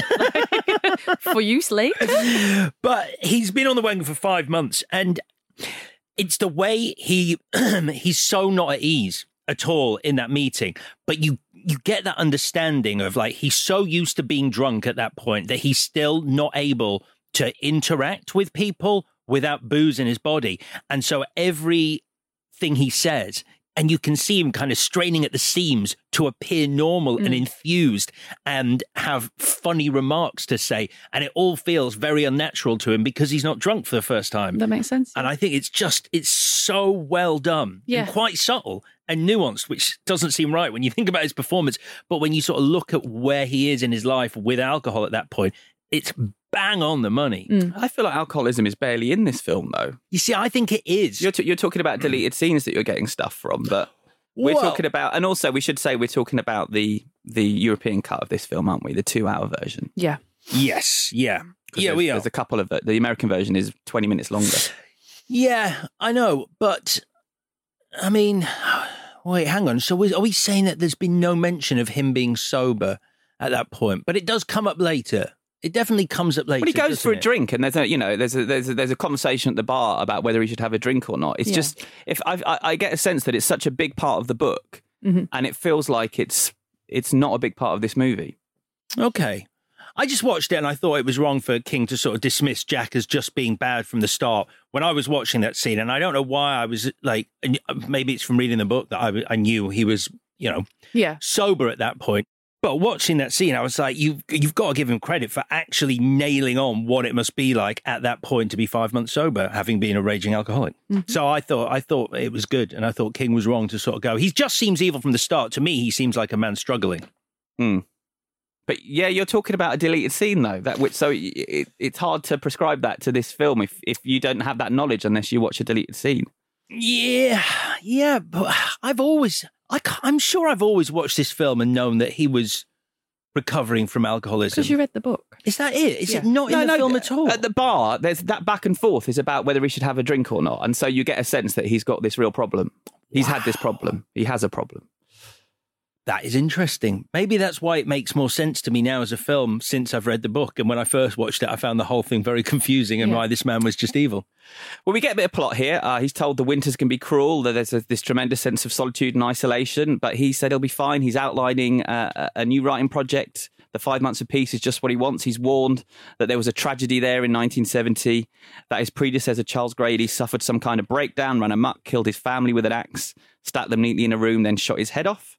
J: it for use late.
F: But he's been on the wagon for 5 months, and it's the way he's so not at ease at all in that meeting. But you get that understanding of like he's so used to being drunk at that point that he's still not able to interact with people without booze in his body. And so everything he says, and you can see him kind of straining at the seams to appear normal and infused and have funny remarks to say. And it all feels very unnatural to him because he's not drunk for the first time.
J: That makes sense.
F: And I think it's so well done and quite subtle and nuanced, which doesn't seem right when you think about his performance. But when you sort of look at where he is in his life with alcohol at that point, it's bang on the money.
B: I feel like alcoholism is barely in this film, though.
F: You see, I think it is.
B: You're talking about deleted scenes that you're getting stuff from, but we're talking about, and also we should say we're talking about the European cut of this film, aren't we? The 2-hour version.
J: Yeah.
F: Yes. Yeah. Yeah, we are.
B: There's a couple of the American version is 20 minutes longer.
F: Yeah, I know, but I mean, wait, hang on. So are we saying that there's been no mention of him being sober at that point? But it does come up later. It definitely comes up later.
B: But he goes for a drink, and there's a conversation at the bar about whether he should have a drink or not. It's just if I get a sense that it's such a big part of the book, and it feels like it's not a big part of this movie.
F: Okay, I just watched it and I thought it was wrong for King to sort of dismiss Jack as just being bad from the start. When I was watching that scene, and I don't know why I was like, maybe it's from reading the book that I knew he was, sober at that point. But watching that scene, I was like, you've got to give him credit for actually nailing on what it must be like at that point to be 5 months sober, having been a raging alcoholic. Mm-hmm. So I thought it was good, and I thought King was wrong to sort of go. He just seems evil from the start. To me, he seems like a man struggling.
B: Mm. But yeah, you're talking about a deleted scene though. It's hard to prescribe that to this film if you don't have that knowledge unless you watch a deleted scene.
F: Yeah, but I'm sure I've always watched this film and known that he was recovering from alcoholism.
J: Because you read the book.
F: Is that it? Is it not in the film at all?
B: At the bar, there's that back and forth is about whether he should have a drink or not. And so you get a sense that he's got this real problem. He's had this problem. He has a problem.
F: That is interesting. Maybe that's why it makes more sense to me now as a film since I've read the book. And when I first watched it, I found the whole thing very confusing and why this man was just evil.
B: Well, we get a bit of plot here. He's told the winters can be cruel, that there's this tremendous sense of solitude and isolation, but he said he'll be fine. He's outlining a new writing project. The 5 months of peace is just what he wants. He's warned that there was a tragedy there in 1970, that his predecessor, Charles Grady, suffered some kind of breakdown, ran amok, killed his family with an axe, stacked them neatly in a room, then shot his head off.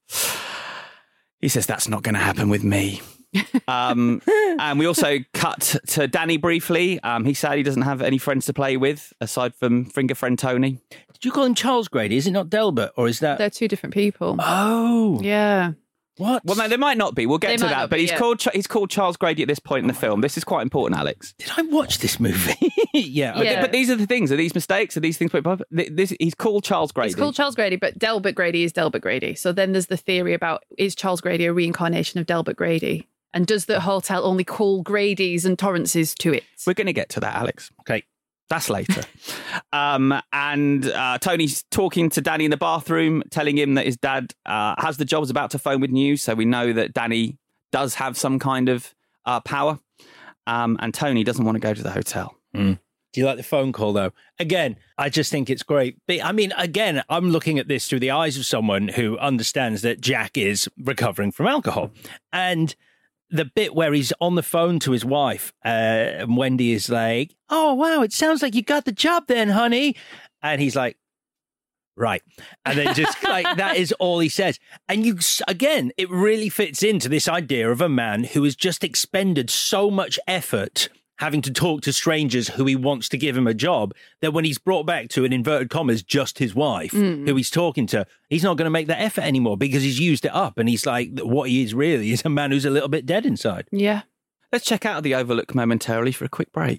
B: He says, that's not going to happen with me. And we also cut to Danny briefly. He said he doesn't have any friends to play with, aside from finger friend Tony.
F: Did you call him Charles Grady? Is it not Delbert? Or is that...
J: They're two different people.
F: Oh.
J: Yeah.
F: What?
B: Well, no, there might not be. We'll get to that. But he's called Charles Grady at this point in the film. This is quite important, Alex.
F: Did I watch this movie? Yeah.
B: But these are the things. Are these mistakes? Are these things? He's called Charles Grady.
J: He's called Charles Grady, but Delbert Grady is Delbert Grady. So then there's the theory about, is Charles Grady a reincarnation of Delbert Grady? And does the hotel only call Gradys and Torrances to it?
B: We're going to get to that, Alex.
F: Okay.
B: That's later. And Tony's talking to Danny in the bathroom, telling him that his dad has the job, is about to phone with news. So we know that Danny does have some kind of power. And Tony doesn't want to go to the hotel.
F: Mm. Do you like the phone call, though? Again, I just think it's great. I mean, again, I'm looking at this through the eyes of someone who understands that Jack is recovering from alcohol. And the bit where he's on the phone to his wife, and Wendy is like, oh, wow, it sounds like you got the job then, honey. And he's like, right. And then just like, that is all he says. And again, it really fits into this idea of a man who has just expended so much effort having to talk to strangers who he wants to give him a job, that when he's brought back to, in inverted commas, just his wife, who he's talking to, he's not going to make that effort anymore because he's used it up. And he's like, what he is really is a man who's a little bit dead inside.
J: Yeah.
B: Let's check out The Overlook momentarily for a quick break.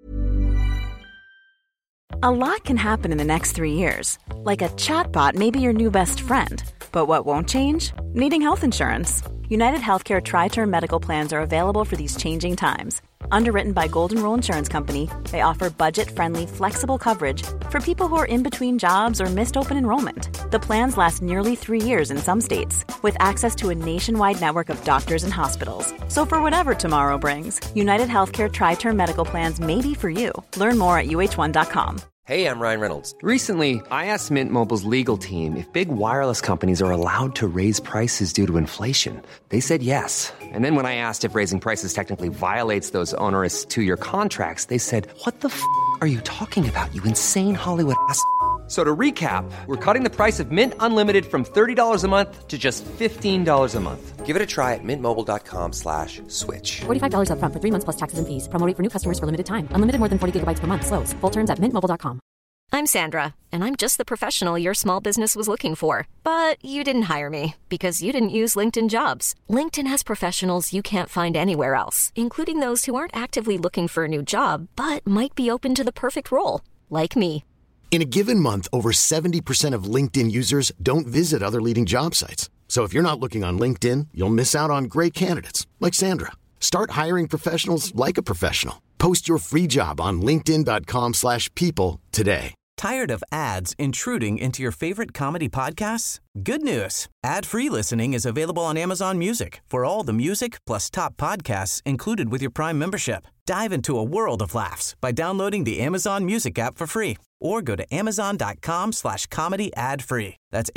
I: A lot can happen in the next 3 years. Like a chatbot may be your new best friend. But what won't change? Needing health insurance. United Healthcare Tri-Term Medical Plans are available for these changing times. Underwritten by Golden Rule Insurance Company, they offer budget-friendly, flexible coverage for people who are in between jobs or missed open enrollment. The plans last nearly 3 years in some states, with access to a nationwide network of doctors and hospitals. So for whatever tomorrow brings, United Healthcare Tri-Term Medical Plans may be for you. Learn more at uh1.com.
C: Hey, I'm Ryan Reynolds. Recently, I asked Mint Mobile's legal team if big wireless companies are allowed to raise prices due to inflation. They said yes. And then when I asked if raising prices technically violates those onerous 2-year contracts, they said, what the f*** are you talking about, you insane Hollywood ass f- So to recap, we're cutting the price of Mint Unlimited from $30 a month to just $15 a month. Give it a try at mintmobile.com/switch.
D: $45 up front for 3 months plus taxes and fees. Promo rate for new customers for limited time. Unlimited more than 40 gigabytes per month. Slows full terms at mintmobile.com.
K: I'm Sandra, and I'm just the professional your small business was looking for. But you didn't hire me because you didn't use LinkedIn Jobs. LinkedIn has professionals you can't find anywhere else, including those who aren't actively looking for a new job, but might be open to the perfect role, like me.
L: In a given month, over 70% of LinkedIn users don't visit other leading job sites. So if you're not looking on LinkedIn, you'll miss out on great candidates like Sandra. Start hiring professionals like a professional. Post your free job on linkedin.com/people today.
E: Tired of ads intruding into your favorite comedy podcasts? Good news. Ad-free listening is available on Amazon Music for all the music plus top podcasts included with your Prime membership. Dive into a world of laughs by downloading the Amazon Music app for free or go to amazon.com/comedy ad-free. That's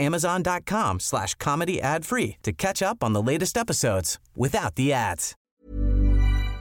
E: amazon.com/comedy ad-free to catch up on the latest episodes without the ads.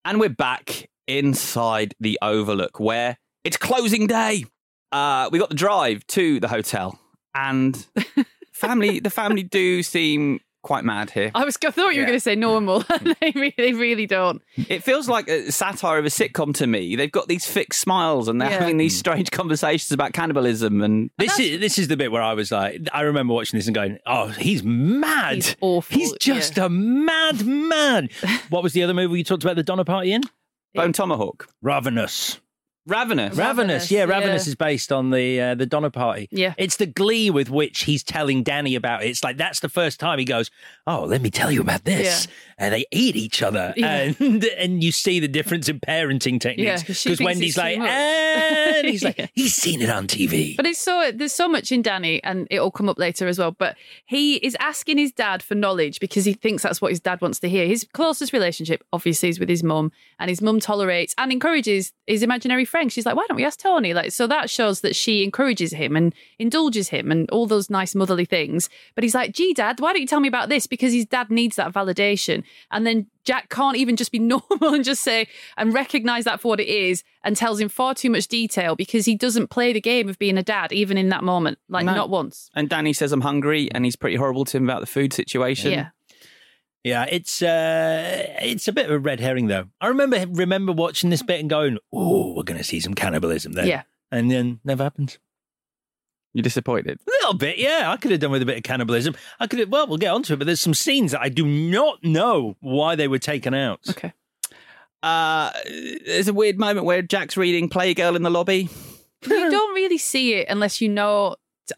B: And we're back inside the Overlook where it's closing day. We got the drive to the hotel, and the family do seem quite mad here.
J: I thought you were going to say normal. They really don't.
B: It feels like a satire of a sitcom to me. They've got these fixed smiles and they're having these strange conversations about cannibalism. And
F: this is the bit where I was like, I remember watching this and going, oh, he's mad.
J: He's awful.
F: He's just a mad man. What was the other movie you talked about the Donner Party in?
B: Bone Tomahawk.
F: Ravenous.
B: Ravenous.
F: Yeah, Ravenous is based on the Donner Party.
J: Yeah.
F: It's the glee with which he's telling Danny about it. It's like that's the first time he goes, oh, let me tell you about this.
J: Yeah.
F: And they eat each other.
J: Yeah.
F: And you see the difference in parenting techniques. Because Wendy's like, and he's like, he's seen it on TV.
J: But there's so much in Danny, and it'll come up later as well. But he is asking his dad for knowledge because he thinks that's what his dad wants to hear. His closest relationship, obviously, is with his mum, and his mum tolerates and encourages his imaginary friend. She's like, why don't we ask Tony? So that shows that she encourages him and indulges him and all those nice motherly things. But he's like, gee, Dad, why don't you tell me about this? Because his dad needs that validation. And then Jack can't even just be normal and just say and recognise that for what it is, and tells him far too much detail because he doesn't play the game of being a dad, even in that moment, not once.
B: And Danny says, I'm hungry, and he's pretty horrible to him about the food situation.
J: Yeah.
F: Yeah, it's a bit of a red herring, though. I remember watching this bit and going, oh, we're going to see some cannibalism there.
J: Yeah.
F: And then never happens.
B: You're disappointed?
F: A little bit, yeah. I could have done with a bit of cannibalism. We'll get onto it, but there's some scenes that I do not know why they were taken out.
J: Okay.
B: There's a weird moment where Jack's reading Playgirl in the lobby.
J: You don't really see it unless you know...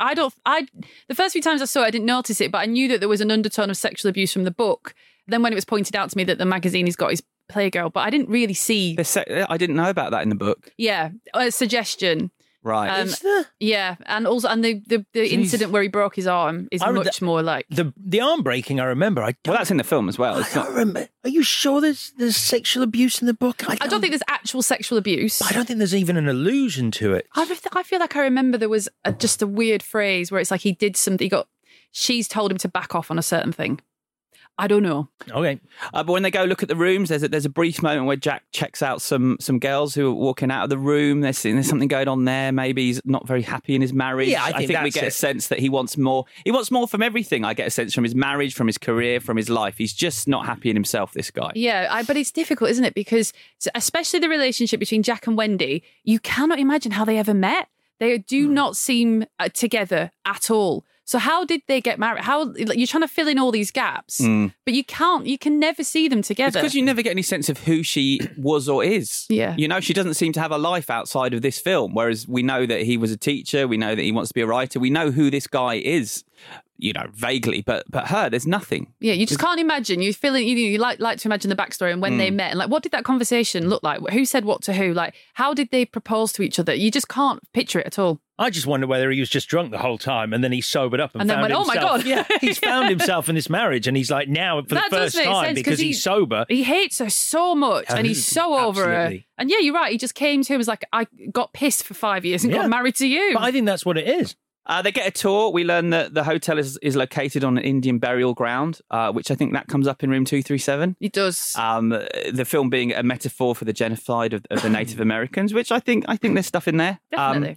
J: the first few times I saw it, I didn't notice it, but I knew that there was an undertone of sexual abuse from the book. Then when it was pointed out to me that the magazine has got his Playgirl, but I didn't really see...
B: I didn't know about that in the book.
J: Yeah, a suggestion.
B: Right.
J: Yeah, and also the incident where he broke his arm is much more like...
F: The arm breaking, I remember.
B: Well, that's in the film as well.
F: I don't remember. Are you sure there's sexual abuse in the book?
J: I don't think there's actual sexual abuse.
F: I don't think there's even an allusion to it.
J: I feel like I remember there was just a weird phrase where it's like he did something, she's told him to back off on a certain thing. I don't know.
B: Okay. But when they go look at the rooms, there's a brief moment where Jack checks out some girls who are walking out of the room. There's something going on there. Maybe he's not very happy in his marriage.
F: Yeah, I think
B: we get a sense that he wants more. He wants more from everything. I get a sense from his marriage, from his career, from his life. He's just not happy in himself, this guy.
J: Yeah, but it's difficult, isn't it? Because especially the relationship between Jack and Wendy, you cannot imagine how they ever met. They do not seem together at all. So how did they get married? You're trying to fill in all these gaps, but you can't. You can never see them together.
B: It's because you never get any sense of who she was or is.
J: Yeah.
B: She doesn't seem to have a life outside of this film, whereas we know that he was a teacher. We know that he wants to be a writer. We know who this guy is, vaguely, but her, there's nothing.
J: Yeah, you just can't imagine. You feel you like to imagine the backstory and when they met and what did that conversation look like? Who said what to who? How did they propose to each other? You just can't picture it at all.
F: I just wonder whether he was just drunk the whole time and then he sobered up and
J: then
F: found
J: went,
F: himself.
J: oh my God.
F: Yeah, he's found himself in this marriage and he's like now for the first time because he's sober.
J: He hates her so much and he's so over her. And yeah, you're right. He just came to him and was like, I got pissed for 5 years and got married to you.
F: But I think that's what it is.
B: They get a tour. We learn that the hotel is located on an Indian burial ground, which I think that comes up in room 237.
J: It does.
B: The film being a metaphor for the genocide of the Native Americans, which I think there's stuff in there.
J: Definitely.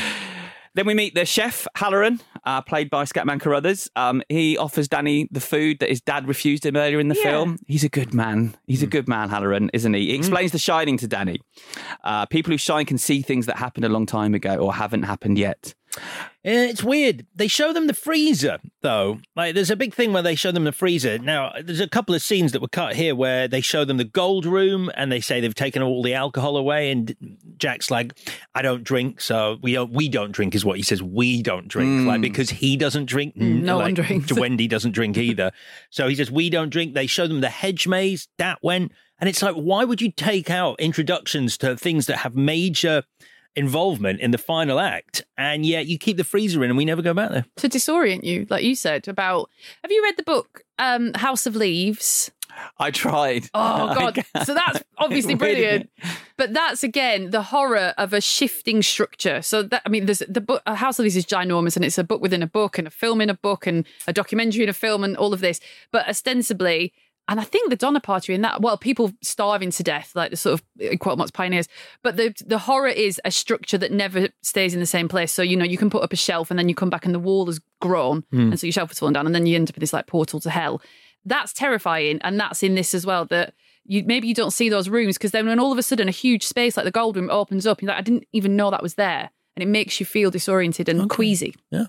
B: Then we meet the chef, Halloran, played by Scatman Carruthers. He offers Danny the food that his dad refused him earlier in the film. He's a good man. He's a good man, Halloran, isn't he? He explains The Shining to Danny. People who shine can see things that happened a long time ago or haven't happened yet.
F: It's weird. They show them the freezer, though. There's a big thing where they show them the freezer. Now, there's a couple of scenes that were cut here where they show them the gold room and they say they've taken all the alcohol away. And Jack's like, I don't drink, so we don't drink is what he says. We don't drink, because he doesn't drink.
J: No one drinks.
F: Wendy doesn't drink either. So he says, we don't drink. They show them the hedge maze. That went. And it's like, why would you take out introductions to things that have major involvement in the final act, and yet you keep the freezer in and we never go back there?
J: To disorient you, like you said about... Have you read the book House of Leaves?
B: I tried.
J: Oh, God. So that's obviously brilliant. But that's, again, the horror of a shifting structure. So, there's the book, House of Leaves is ginormous, and it's a book within a book and a film in a book and a documentary in a film and all of this. But ostensibly... And I think the Donner Party in that, well, people starving to death, like the sort of quote-marks pioneers. But the horror is a structure that never stays in the same place. So, you can put up a shelf and then you come back and the wall has grown. And so your shelf has fallen down and then you end up in this like portal to hell. That's terrifying. And that's in this as well, that maybe you don't see those rooms because then when all of a sudden a huge space like the Gold Room opens up, you're like, I didn't even know that was there. And it makes you feel disoriented and queasy.
F: Yeah.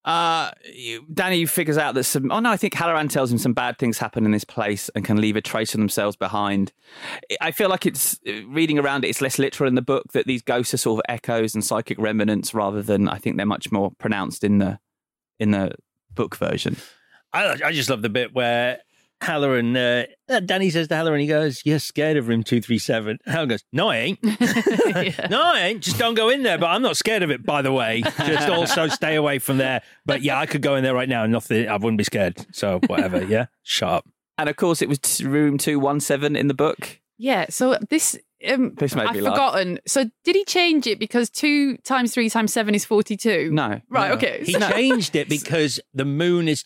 B: Danny figures out that I think Halloran tells him some bad things happen in this place and can leave a trace of themselves behind. I feel like it's reading around it, it's less literal in the book, that these ghosts are sort of echoes and psychic remnants rather than, I think they're much more pronounced in the book version.
F: I just love the bit where Halloran, Danny says to Halloran, he goes, "You're scared of room 237. Halloran goes, "No, I ain't." No, I ain't. Just don't go in there. But I'm not scared of it, by the way. Just also stay away from there. But yeah, I could go in there right now and nothing. I wouldn't be scared. So whatever. Yeah, shut up.
B: And of course, it was room 217 in the book.
J: Yeah. So this
B: made me
J: I've
B: laugh.
J: forgotten. So did he change it because 2 times 3 times 7 is 42?
B: No.
J: Right,
B: No.
J: okay.
F: He changed it because the moon is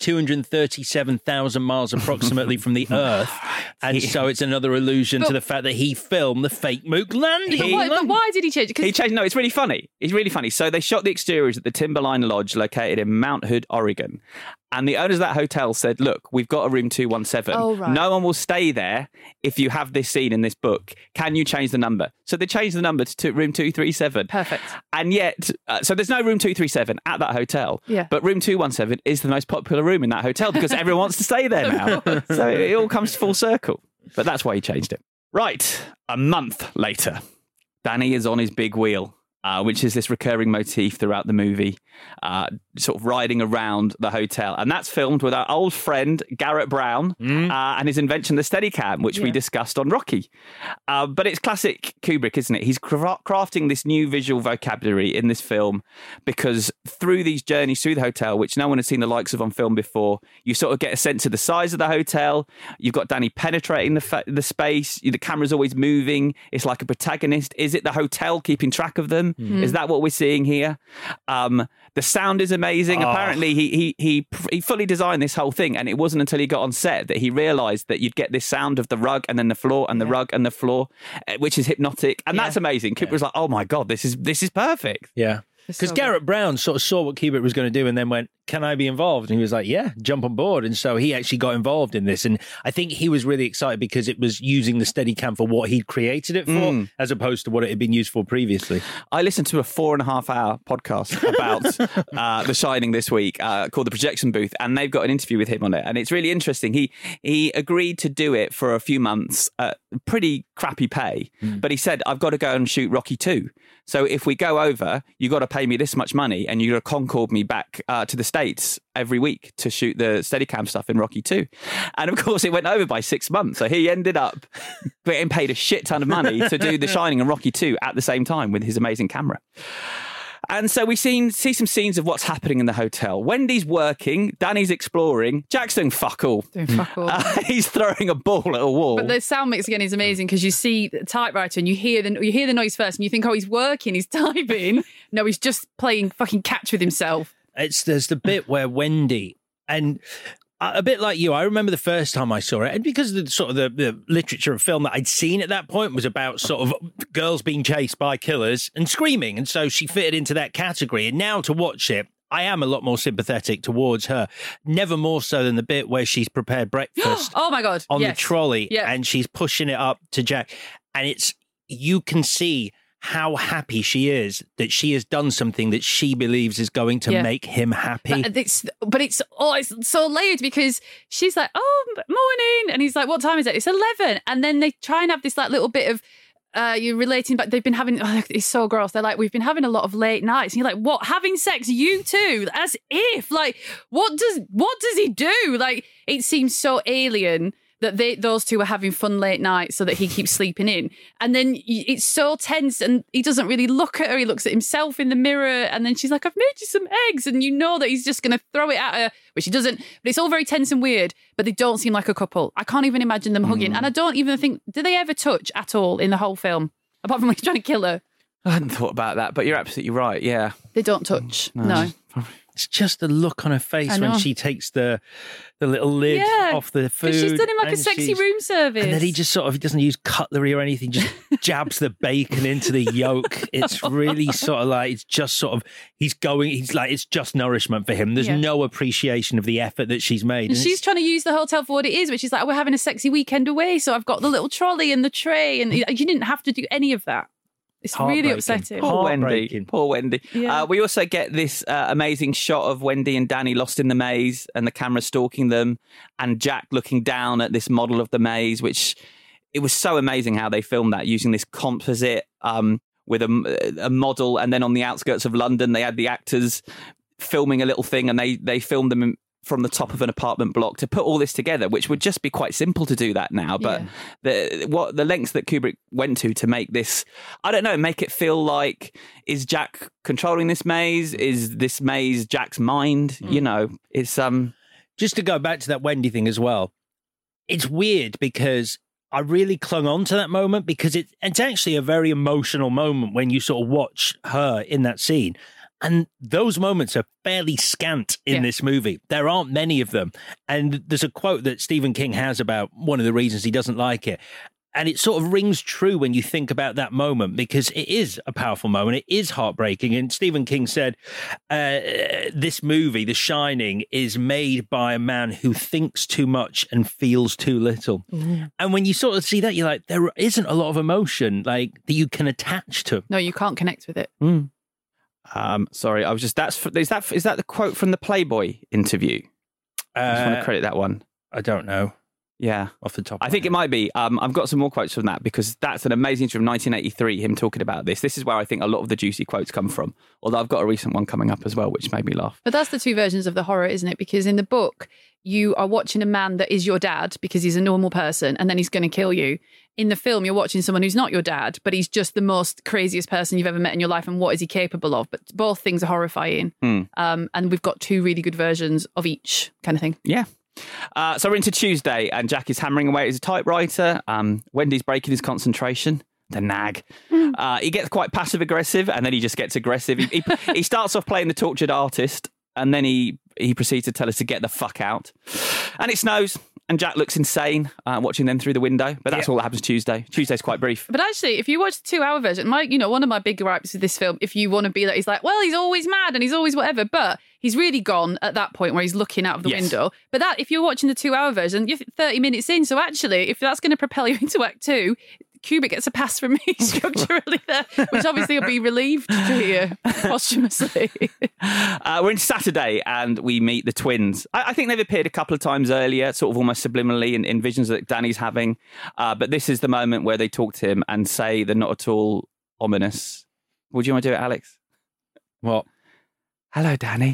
F: 237,000 miles approximately from the Earth. And so it's another allusion to the fact that he filmed the fake Mook landing.
J: But why did he change it?
B: He changed. No, it's really funny. It's really funny. So they shot the exteriors at the Timberline Lodge located in Mount Hood, Oregon. And the owners of that hotel said, "Look, we've got a room 217.
J: Oh, right.
B: No one will stay there if you have this scene in this book. Can you change the number?" So they changed the number to room 237.
J: Perfect.
B: And yet, so there's no room 237 at that hotel.
J: Yeah.
B: But room 217 is the most popular room in that hotel because everyone wants to stay there now. So it all comes full circle. But that's why he changed it. Right. A month later, Danny is on his big wheel. Which is this recurring motif throughout the movie, sort of riding around the hotel. And that's filmed with our old friend, Garrett Brown, and his invention, the Steadicam, which we discussed on Rocky. But it's classic Kubrick, isn't it? He's crafting this new visual vocabulary in this film because through these journeys through the hotel, which no one had seen the likes of on film before, you sort of get a sense of the size of the hotel. You've got Danny penetrating the space. The camera's always moving. It's like a protagonist. Is it the hotel keeping track of them? Is that what we're seeing here? The sound is amazing. Apparently, he fully designed this whole thing, and it wasn't until he got on set that he realised that you'd get this sound of the rug and then the floor and the rug and the floor, which is hypnotic, and that's amazing. Kubrick was like, "Oh my god, this is perfect."
F: Yeah. Because Garrett Brown sort of saw what Kubrick was going to do and then went, "Can I be involved?" And he was like, "Yeah, jump on board." And so he actually got involved in this. And I think he was really excited because it was using the Steadicam for what he'd created it for, as opposed to what it had been used for previously.
B: I listened to a 4.5-hour podcast about The Shining this week called The Projection Booth, and they've got an interview with him on it. And it's really interesting. He agreed to do it for a few months at pretty crappy pay, but he said, "I've got to go and shoot Rocky 2. So if we go over, you got to pay me this much money and you got to Concorde me back to the States every week to shoot the Steadicam stuff in Rocky 2. And of course, it went over by 6 months. So he ended up getting paid a shit ton of money to do The Shining and Rocky 2 at the same time with his amazing camera. And so we see some scenes of what's happening in the hotel. Wendy's working, Danny's exploring, Jack's doing fuck all. He's throwing a ball at a wall.
J: But the sound mix again is amazing because you see the typewriter and you hear the noise first and you think, oh, he's working, he's typing. No, he's just playing fucking catch with himself.
F: There's the bit where Wendy, and a bit like you, I remember the first time I saw it, and because of the literature of film that I'd seen at that point was about sort of girls being chased by killers and screaming, and so she fitted into that category. And now to watch it, I am a lot more sympathetic towards her, never more so than the bit where she's prepared breakfast.
J: Oh my God.
F: On the trolley, and she's pushing it up to Jack, and you can see how happy she is that she has done something that she believes is going to make him happy.
J: But it's so layered because she's like, "Oh, morning," and he's like, "What time is it?" It's 11, and then they try and have this like little bit of you're relating, but they've been having. Oh, it's so gross. They're like, "We've been having a lot of late nights," and you're like, "What? Having sex? You too?" As if like, what does he do? Like, it seems so alien that those two are having fun late nights so that he keeps sleeping in. And then it's so tense and he doesn't really look at her. He looks at himself in the mirror and then she's like, "I've made you some eggs." And you know that he's just going to throw it at her, which he doesn't. But it's all very tense and weird, but they don't seem like a couple. I can't even imagine them hugging. And I don't even think, do they ever touch at all in the whole film? Apart from when he's trying to kill her.
B: I hadn't thought about that, but you're absolutely right. Yeah,
J: They don't touch. No.
F: It's just the look on her face when she takes the little lid off the food.
J: Because she's done him like a sexy room service.
F: And then he just he doesn't use cutlery or anything, just jabs the bacon into the yolk. It's really sort of like, it's just sort of, he's like, it's just nourishment for him. There's no appreciation of the effort that she's made.
J: And she's trying to use the hotel for what it is, which is like, we're having a sexy weekend away, so I've got the little trolley and the tray, and you didn't have to do any of that. It's really upsetting.
B: Poor Wendy.
J: Yeah.
B: We also get this amazing shot of Wendy and Danny lost in the maze and the camera stalking them, and Jack looking down at this model of the maze, which it was so amazing how they filmed that using this composite with a model. And then on the outskirts of London, they had the actors filming a little thing, and they filmed them from the top of an apartment block to put all this together, which would just be quite simple to do that now. But the lengths that Kubrick went to make this, I don't know, make it feel like, is Jack controlling this maze? Is this maze Jack's mind? You know, it's
F: just to go back to that Wendy thing as well. It's weird because I really clung on to that moment because it's actually a very emotional moment when you sort of watch her in that scene. And those moments are fairly scant in this movie. There aren't many of them. And there's a quote that Stephen King has about one of the reasons he doesn't like it. And it sort of rings true when you think about that moment, because it is a powerful moment. It is heartbreaking. And Stephen King said, this movie, The Shining, is made by a man who thinks too much and feels too little.
J: Mm.
F: And when you sort of see that, you're like, there isn't a lot of emotion like that you can attach to.
J: No, you can't connect with it.
F: Mm.
B: Sorry, I was just, is that the quote from the Playboy interview? I just want to credit that one.
F: I don't know.
B: Yeah.
F: Off the top.
B: I think it might be. I've got some more quotes from that because that's an amazing interview from 1983, him talking about this. This is where I think a lot of the juicy quotes come from. Although I've got a recent one coming up as well, which made me laugh.
J: But that's the two versions of the horror, isn't it? Because in the book, you are watching a man that is your dad because he's a normal person and then he's going to kill you. In the film, you're watching someone who's not your dad, but he's just the most craziest person you've ever met in your life, and what is he capable of? But both things are horrifying. And we've got two really good versions of each kind of thing.
B: Yeah. So we're into Tuesday, and Jack is hammering away as a typewriter. Wendy's breaking his concentration. The nag. He gets quite passive-aggressive, and then he just gets aggressive. He starts off playing the tortured artist, and then he proceeds to tell us to get the fuck out. And it snows, and Jack looks insane watching them through the window. But that's all that happens Tuesday. Tuesday's quite brief.
J: But actually, if you watch the 2-hour version, one of my big gripes with this film, if you want to be like, he's like, well, he's always mad and he's always whatever, but he's really gone at that point where he's looking out of the window. But that, if you're watching the 2-hour version, you're 30 minutes in. So actually, if that's going to propel you into Act 2, Kubrick gets a pass from me structurally there, which obviously will be relieved to hear posthumously.
B: We're in Saturday and we meet the twins. I think they've appeared a couple of times earlier, sort of almost subliminally in visions that Danny's having. But this is the moment where they talk to him and say they're not at all ominous. Would you want to do it, Alex?
F: What?
B: Hello, Danny.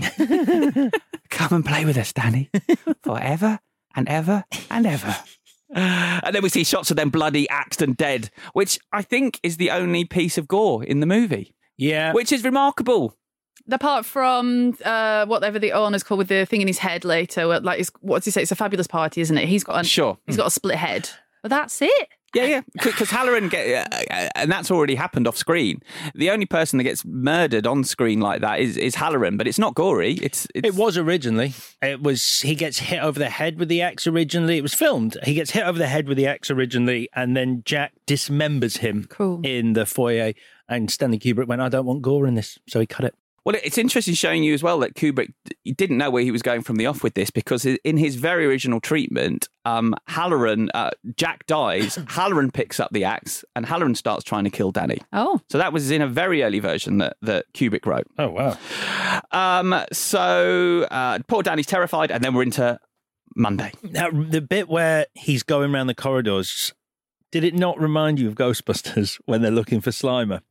B: Come and play with us, Danny. Forever and ever and ever. And then we see shots of them bloody, axed and dead, which I think is the only piece of gore in the movie.
F: Yeah.
B: Which is remarkable.
J: Apart from whatever the owner's called with the thing in his head later, like what does he say? It's a fabulous party, isn't it? He's got a split head. But that's it.
B: Yeah. Because Halloran and that's already happened off screen. The only person that gets murdered on screen like that is Halloran, but it's not gory.
F: It was originally. He gets hit over the head with the axe originally. It was filmed. He gets hit over the head with the axe originally, and then Jack dismembers him in the foyer. And Stanley Kubrick went, I don't want gore in this, so he cut it.
B: Well, it's interesting showing you as well that Kubrick didn't know where he was going from the off with this, because in his very original treatment, Halloran, Jack dies, Halloran picks up the axe, and Halloran starts trying to kill Danny.
J: Oh.
B: So that was in a very early version that Kubrick wrote.
F: Oh, wow.
B: So poor Danny's terrified, and then we're into Monday.
F: Now, the bit where he's going around the corridors, did it not remind you of Ghostbusters when they're looking for Slimer?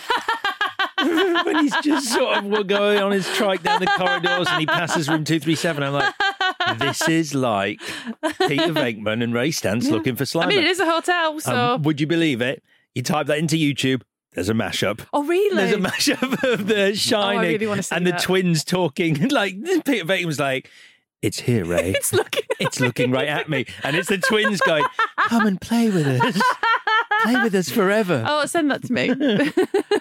F: When he's just sort of going on his trike down the corridors and he passes room 237, I'm like, this is like Peter Venkman and Ray Stantz looking for Slimer.
J: I mean, it is a hotel, so...
F: would you believe it? You type that into YouTube, there's a mashup.
J: Oh, really?
F: There's a mashup of The Shining
J: I really want to see
F: and
J: that.
F: the twins talking. Like, Peter Venkman was like, it's here, Ray. It's looking right at me. And it's the twins going, come and play with us. Play with us forever.
J: Oh, send that to me.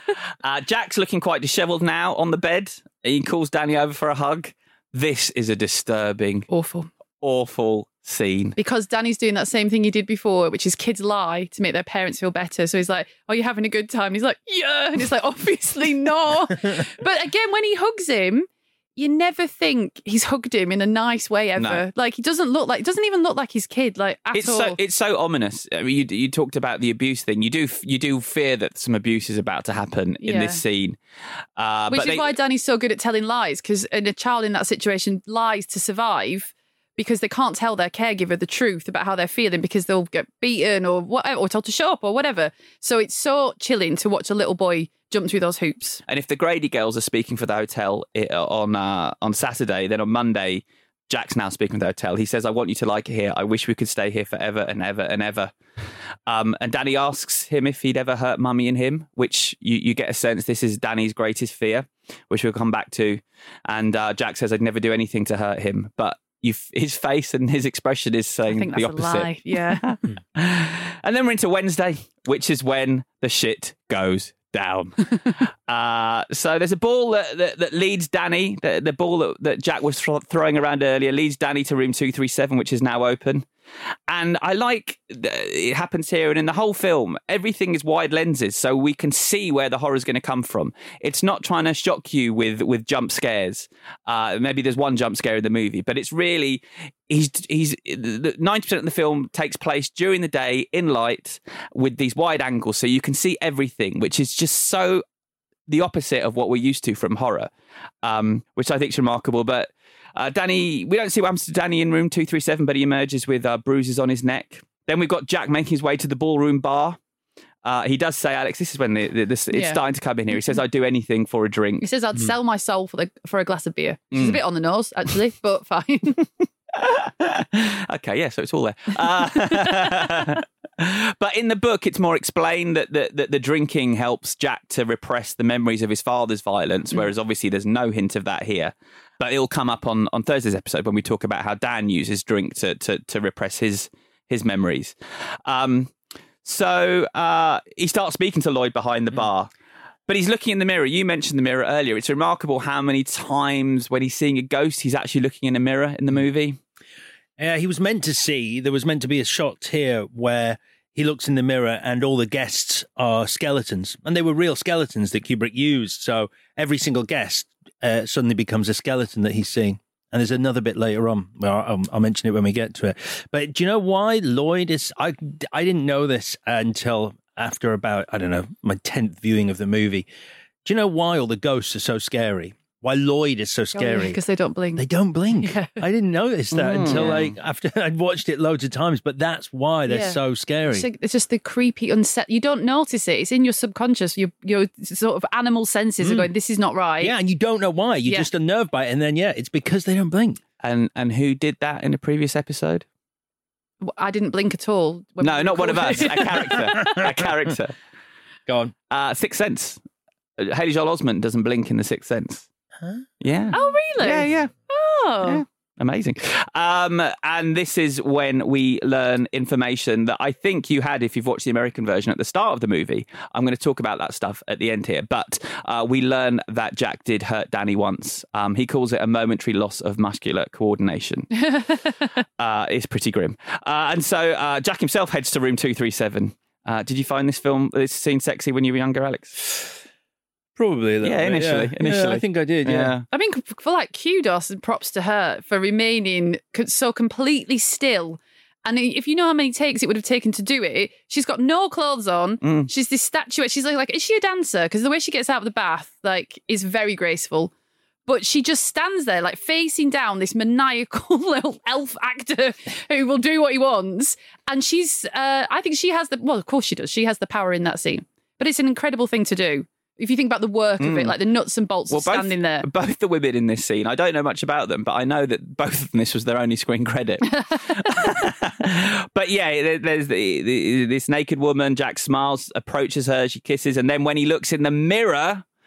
B: Jack's looking quite dishevelled now on the bed. He calls Danny over for a hug. This is a disturbing, awful scene.
J: Because Danny's doing that same thing he did before, which is kids lie to make their parents feel better. So he's like, "Oh, you're having a good time?" He's like, "Yeah." And it's like, obviously not. But again, when he hugs him, you never think he's hugged him in a nice way ever.
B: No.
J: Like, it doesn't even look like his kid, like, at all.
B: It's so ominous. I mean, you talked about the abuse thing. You do fear that some abuse is about to happen in this scene.
J: Which is why Danny's so good at telling lies, because a child in that situation lies to survive because they can't tell their caregiver the truth about how they're feeling because they'll get beaten or whatever, or told to shut up or whatever. So it's so chilling to watch a little boy jump through those hoops.
B: And if the Grady girls are speaking for the hotel on Saturday, then on Monday, Jack's now speaking for the hotel. He says, "I want you to like it here. I wish we could stay here forever and ever and ever." And Danny asks him if he'd ever hurt Mummy and him, which you get a sense this is Danny's greatest fear, which we'll come back to. And Jack says, "I'd never do anything to hurt him." But his face and his expression is saying the opposite.
J: A lie. Yeah.
B: And then we're into Wednesday, which is when the shit goes down. So there's a ball that leads Danny, the ball that Jack was throwing around earlier, leads Danny to room 237, which is now open. And I like it happens here, and in the whole film, everything is wide lenses, so we can see where the horror's going to come from. It's not trying to shock you with jump scares. Maybe there's one jump scare in the movie, but it's really 90% of the film takes place during the day in light with these wide angles, so you can see everything, which is just so the opposite of what we're used to from horror, which I think is remarkable. But Danny, we don't see what happens to Danny in room 237, but he emerges with bruises on his neck. Then we've got Jack making his way to the ballroom bar. He does say, Alex, this is when it's starting to come in here. He says, "I'd do anything for a drink."
J: He says, "I'd sell my soul for a glass of beer." Which is a bit on the nose, actually, but fine.
B: Okay, yeah, so it's all there. But in the book, it's more explained that the drinking helps Jack to repress the memories of his father's violence, whereas obviously there's no hint of that here. But it'll come up on Thursday's episode when we talk about how Dan uses drink to repress his memories. So he starts speaking to Lloyd behind the bar. But he's looking in the mirror. You mentioned the mirror earlier. It's remarkable how many times when he's seeing a ghost, he's actually looking in a mirror in the movie.
F: There was meant to be a shot here where he looks in the mirror and all the guests are skeletons. And they were real skeletons that Kubrick used. So every single guest suddenly becomes a skeleton that he's seeing. And there's another bit later on. Well, I'll mention it when we get to it. But do you know why Lloyd is... I didn't know this until after about, I don't know, my 10th viewing of the movie. Do you know why all the ghosts are so scary? Why Lloyd is so scary?
J: Because they don't blink.
F: They don't blink.
J: Yeah.
F: I didn't notice that until after I'd watched it loads of times, but that's why they're so scary.
J: It's just the creepy you don't notice it. It's in your subconscious. Your sort of animal senses are going, this is not right.
F: Yeah, and you don't know why. You're just unnerved by it, and then it's because they don't blink.
B: And who did that in a previous episode?
J: I didn't blink at all.
B: No, not one of us. A character.
F: Go
B: on. Sixth Sense. Haley Joel Osment doesn't blink in The Sixth Sense.
F: Huh?
B: Yeah.
J: Oh, really?
B: Yeah.
J: Oh.
B: Yeah. Amazing. And this is when we learn information that I think you had if you've watched the American version at the start of the movie. I'm going to talk about that stuff at the end here. But we learn that Jack did hurt Danny once. He calls it a momentary loss of muscular coordination. It's pretty grim. And so Jack himself heads to room 237. Did you find this scene sexy when you were younger, Alex?
F: Probably.
B: Initially.
F: Yeah, I think I did, yeah.
J: I mean, for kudos and props to her for remaining so completely still. And if you know how many takes it would have taken to do it, she's got no clothes on. She's this statuette. She's like, is she a dancer? Because the way she gets out of the bath, is very graceful. But she just stands there, facing down this maniacal little elf actor who will do what he wants. And she's, I think she has of course she does. She has the power in that scene. But it's an incredible thing to do. If you think about the work of it, the nuts and bolts of standing there.
B: Both the women in this scene, I don't know much about them, but I know that both of them, this was their only screen credit. But yeah, there's this naked woman, Jack smiles, approaches her, she kisses, and then when he looks in the mirror,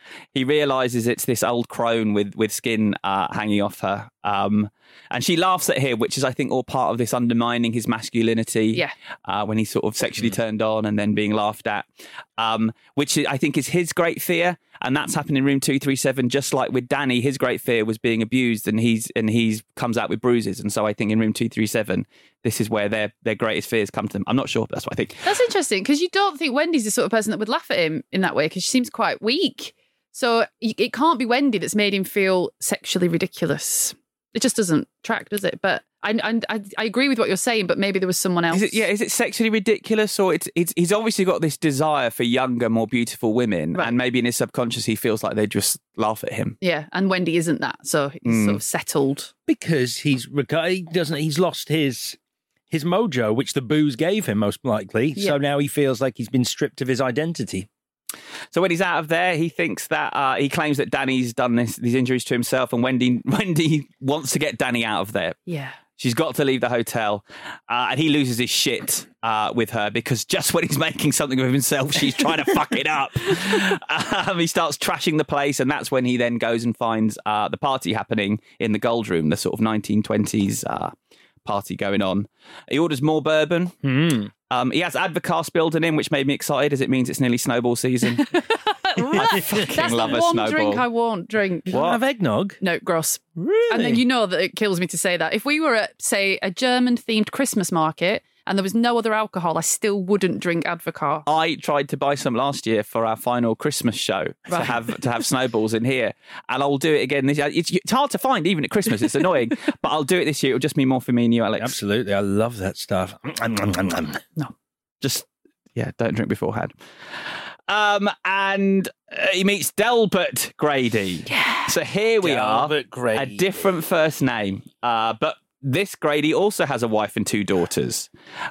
B: he realises it's this old crone with skin hanging off her. And she laughs at him, which is, I think, all part of this undermining his masculinity. When he's sort of sexually turned on and then being laughed at, which I think is his great fear. And that's happened in room 237, just like with Danny. His great fear was being abused, and he's comes out with bruises. And so I think in room 237, this is where their greatest fears come to them. I'm not sure, but that's what I think.
J: That's interesting, because you don't think Wendy's the sort of person that would laugh at him in that way, because she seems quite weak. So it can't be Wendy that's made him feel sexually ridiculous. It just doesn't track, does it? But I agree with what you're saying, but maybe there was someone else.
B: Is it sexually ridiculous, or he's obviously got this desire for younger, more beautiful women, right. And maybe in his subconscious he feels like they just laugh at him.
J: Yeah, and Wendy isn't that, so he's sort of settled
F: because he's lost his mojo, which the booze gave him most likely. Yeah. So now he feels like he's been stripped of his identity.
B: So when he's out of there, he thinks that he claims that Danny's done these injuries to himself, and Wendy wants to get Danny out of there.
J: Yeah.
B: She's got to leave the hotel, and he loses his shit with her because just when he's making something of himself, she's trying to fuck it up. He starts trashing the place, and that's when he then goes and finds the party happening in the Gold Room, the sort of 1920s party going on. He orders more bourbon. He has Advocaat spilled in, which made me excited, as it means it's nearly snowball season. I fucking love a snowball.
J: That's the one drink I won't drink.
F: You don't have eggnog?
J: No, gross.
F: Really?
J: And then you know that it kills me to say that. If we were at, say, a German-themed Christmas market and there was no other alcohol, I still wouldn't drink Advocaat.
B: I tried to buy some last year for our final Christmas show to have snowballs in here, and I'll do it again this year. It's hard to find even at Christmas. It's annoying, but I'll do it this year. It'll just be more for me and you, Alex.
F: Absolutely, I love that stuff.
B: No, just don't drink beforehand. And he meets Delbert Grady.
J: Yeah.
B: So here we
F: Delbert
B: are,
F: Grady.
B: a different first name, but this Grady also has a wife and two daughters.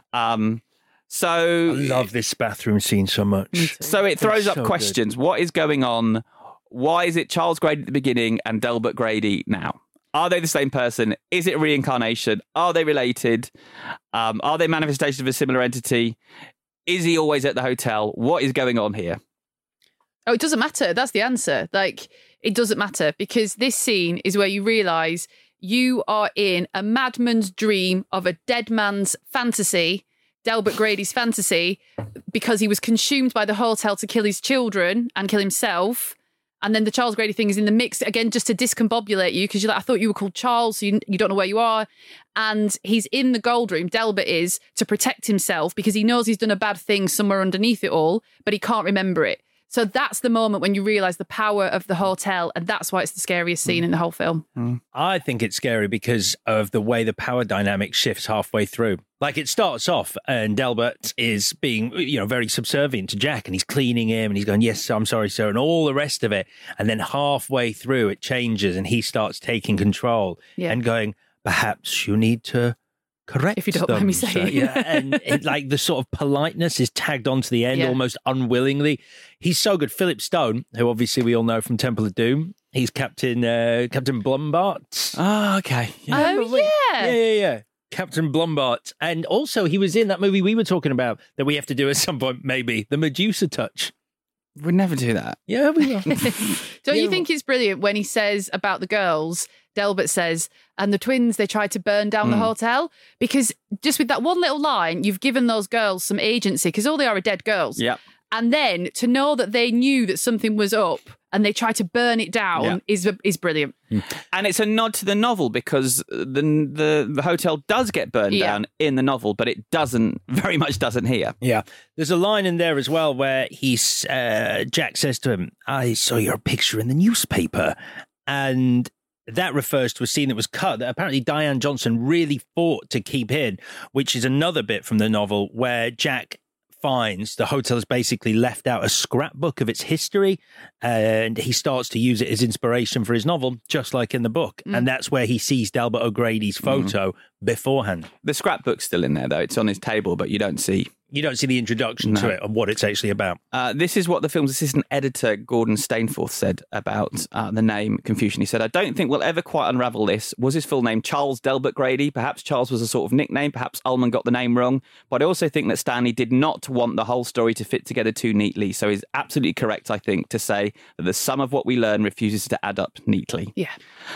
B: So
F: I love this bathroom scene so much.
B: So it throws up questions. Good. What is going on? Why is it Charles Grady at the beginning and Delbert Grady now? Are they the same person? Is it reincarnation? Are they related? Are they manifestations of a similar entity? Is he always at the hotel? What is going on here?
J: Oh, it doesn't matter. That's the answer. It doesn't matter, because this scene is where you realise you are in a madman's dream of a dead man's fantasy, Delbert Grady's fantasy, because he was consumed by the hotel to kill his children and kill himself. And then the Charles Grady thing is in the mix, again, just to discombobulate you, because you're like, I thought you were called Charles, so you don't know where you are. And he's in the Gold Room, Delbert is, to protect himself because he knows he's done a bad thing somewhere underneath it all, but he can't remember it. So that's the moment when you realise the power of the hotel, and that's why it's the scariest scene in the whole film.
F: I think it's scary because of the way the power dynamic shifts halfway through. Like, it starts off and Delbert is being, very subservient to Jack, and he's cleaning him and he's going, yes, I'm sorry, sir, and all the rest of it. And then halfway through it changes and he starts taking control and going, perhaps you need to correct
J: if you don't mind me saying.
F: And the sort of politeness is tagged onto the end almost unwillingly. He's so good. Philip Stone, who obviously we all know from Temple of Doom, he's Captain Blumbart.
B: Oh, okay.
F: Yeah. Captain Blumbart. And also he was in that movie we were talking about that we have to do at some point, maybe, The Medusa Touch.
B: We'd never do that.
F: Yeah, we will.
J: Don't you think it's brilliant when he says about the girls, Delbert says, and the twins, they tried to burn down the hotel? Because just with that one little line, you've given those girls some agency, because all they are dead girls.
B: Yep.
J: And then to know that they knew that something was up and they tried to burn it down is brilliant.
B: And it's a nod to the novel, because the hotel does get burned down in the novel, but it very much doesn't here.
F: Yeah. There's a line in there as well where Jack says to him, I saw your picture in the newspaper. And that refers to a scene that was cut that apparently Diane Johnson really fought to keep in, which is another bit from the novel where Jack finds the hotel has basically left out a scrapbook of its history, and he starts to use it as inspiration for his novel, just like in the book. And that's where he sees Delbert O'Grady's photo beforehand.
B: The scrapbook's still in there, though. It's on his table, but you don't see
F: You don't see the introduction to it and what it's actually about.
B: This is what the film's assistant editor, Gordon Stainforth, said about the name Confucian. He said, I don't think we'll ever quite unravel this. Was his full name Charles Delbert Grady? Perhaps Charles was a sort of nickname. Perhaps Ullman got the name wrong. But I also think that Stanley did not want the whole story to fit together too neatly. So he's absolutely correct, I think, to say that the sum of what we learn refuses to add up neatly.
J: Yeah.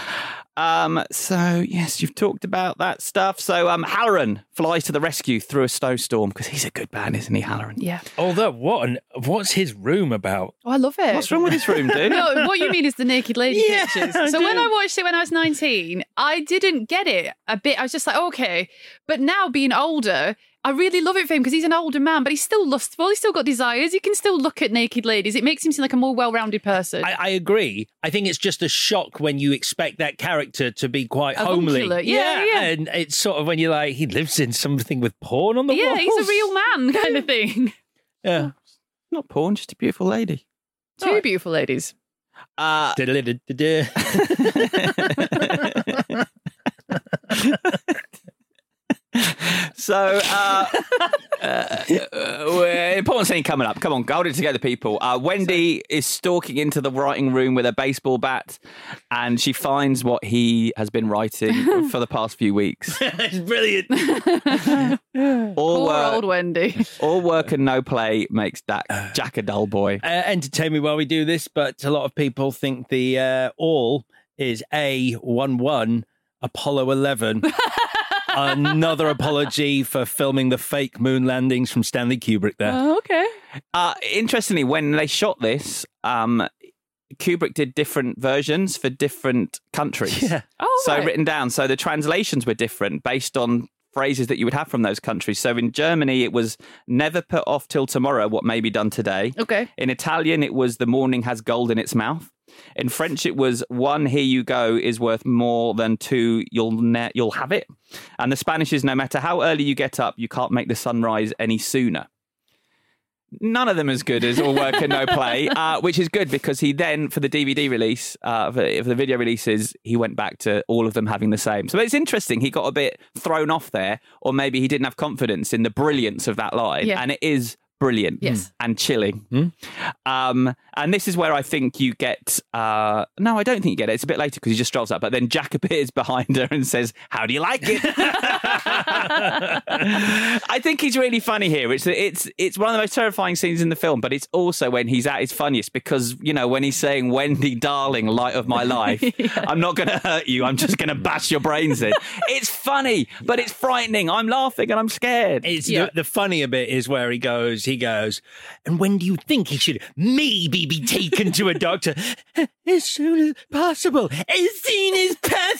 B: So, yes, you've talked about that stuff. So, Halloran flies to the rescue through a snowstorm because he's a good man, isn't he, Halloran?
J: Yeah.
F: Although, what's his room about?
J: Oh, I love it.
B: What's wrong with his room, dude?
J: No, what you mean is the naked lady pictures. So when I watched it when I was 19, I didn't get it a bit. I was just like, okay. But now being older, I really love it for him because he's an older man, but he's still lustful. He's still got desires. He can still look at naked ladies. It makes him seem like a more well-rounded person.
F: I agree. I think it's just a shock when you expect that character to be quite homely.
J: Yeah.
F: And it's sort of when you're like, he lives in something with porn on the walls.
J: Yeah, he's a real man kind of thing.
F: Yeah.
B: Not porn, just a beautiful lady.
J: Two beautiful ladies.
B: So, important scene coming up. Come on, hold it together, people. Wendy is stalking into the writing room with a baseball bat, and she finds what he has been writing for the past few weeks.
F: It's brilliant.
J: Poor old Wendy.
B: All work and no play makes Jack a dull boy.
F: Entertain me while we do this, but a lot of people think the all is A11 Apollo 11. Another apology for filming the fake moon landings from Stanley Kubrick there.
J: Oh, okay.
B: Interestingly, when they shot this, Kubrick did different versions for different countries.
F: Yeah.
J: Oh,
B: so
J: right.
B: written down. So the translations were different based on phrases that you would have from those countries. So in Germany, it was never put off till tomorrow what may be done today.
J: Okay.
B: In Italian, it was the morning has gold in its mouth. In French, it was one here you go is worth more than two you'll have it. And the Spanish is no matter how early you get up, you can't make the sun rise any sooner. None of them as good as All Work and No Play, which is good because he then, for the DVD release, for the video releases, he went back to all of them having the same. So it's interesting. He got a bit thrown off there, or maybe he didn't have confidence in the brilliance of that line.
J: Yeah.
B: And it is brilliant and chilling. And this is where I think you get... no, I don't think you get it. It's a bit later because he just strolls up. But then Jack appears behind her and says, how do you like it? I think he's really funny here. It's one of the most terrifying scenes in the film, but it's also when he's at his funniest because, you know, when he's saying, Wendy, darling, light of my life, I'm not going to hurt you. I'm just going to bash your brains in. It's funny, but it's frightening. I'm laughing and I'm scared.
F: It's the funnier bit is where he goes, and when do you think he should maybe be taken to a doctor? As soon as possible. As soon as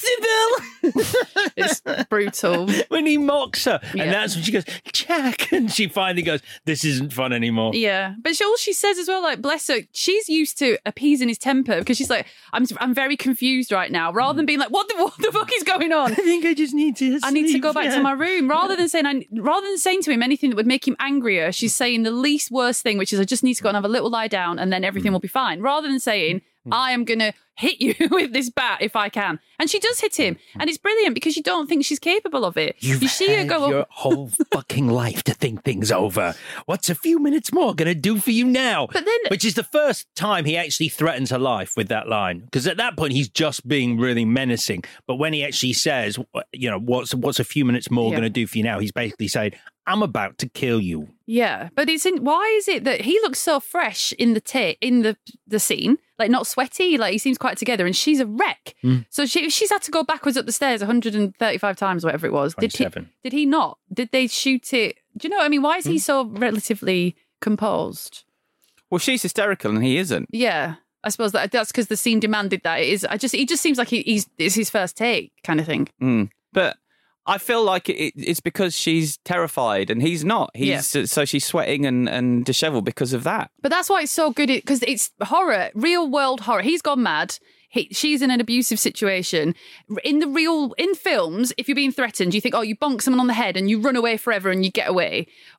F: possible.
J: It's brutal.
F: When he mocks her. Yeah. And that's when she goes, Jack. And she finally goes, this isn't fun anymore.
J: Yeah. But all she says as well, like, bless her, she's used to appeasing his temper because she's like, I'm very confused right now. Rather than being like, what the fuck is going on?
F: I think I just need to
J: I need to go back to my room. Rather than saying to him anything that would make him angrier, she's saying the least worst thing, which is I just need to go and have a little lie down and then everything will be fine. Rather than saying, I am going to hit you with this bat if I can. And she does hit him. And it's brilliant because you don't think she's capable of it.
F: You see her go your whole fucking life to think things over. What's a few minutes more going to do for you now?
J: But then,
F: which is the first time he actually threatens her life with that line. Because at that point, he's just being really menacing. But when he actually says, you know, what's a few minutes more going to do for you now? He's basically saying, I'm about to kill you.
J: Yeah, but why is it that he looks so fresh in the scene, like not sweaty, like he seems quite together, and she's a wreck. So she's had to go backwards up the stairs 135 times, whatever it was.
F: 27.
J: Did he not? Did they shoot it? Do you know what I mean? Why is he so relatively composed?
B: Well, she's hysterical and he isn't.
J: Yeah, I suppose that's because the scene demanded that. It is. He just seems like it's his first take kind of thing.
B: But I feel like it's because she's terrified and he's not. So she's sweating and disheveled because of that.
J: But that's why it's so good, because it's horror, real world horror. He's gone mad. She's in an abusive situation. In films, if you're being threatened, you think, oh, you bonk someone on the head and you run away forever and you get away.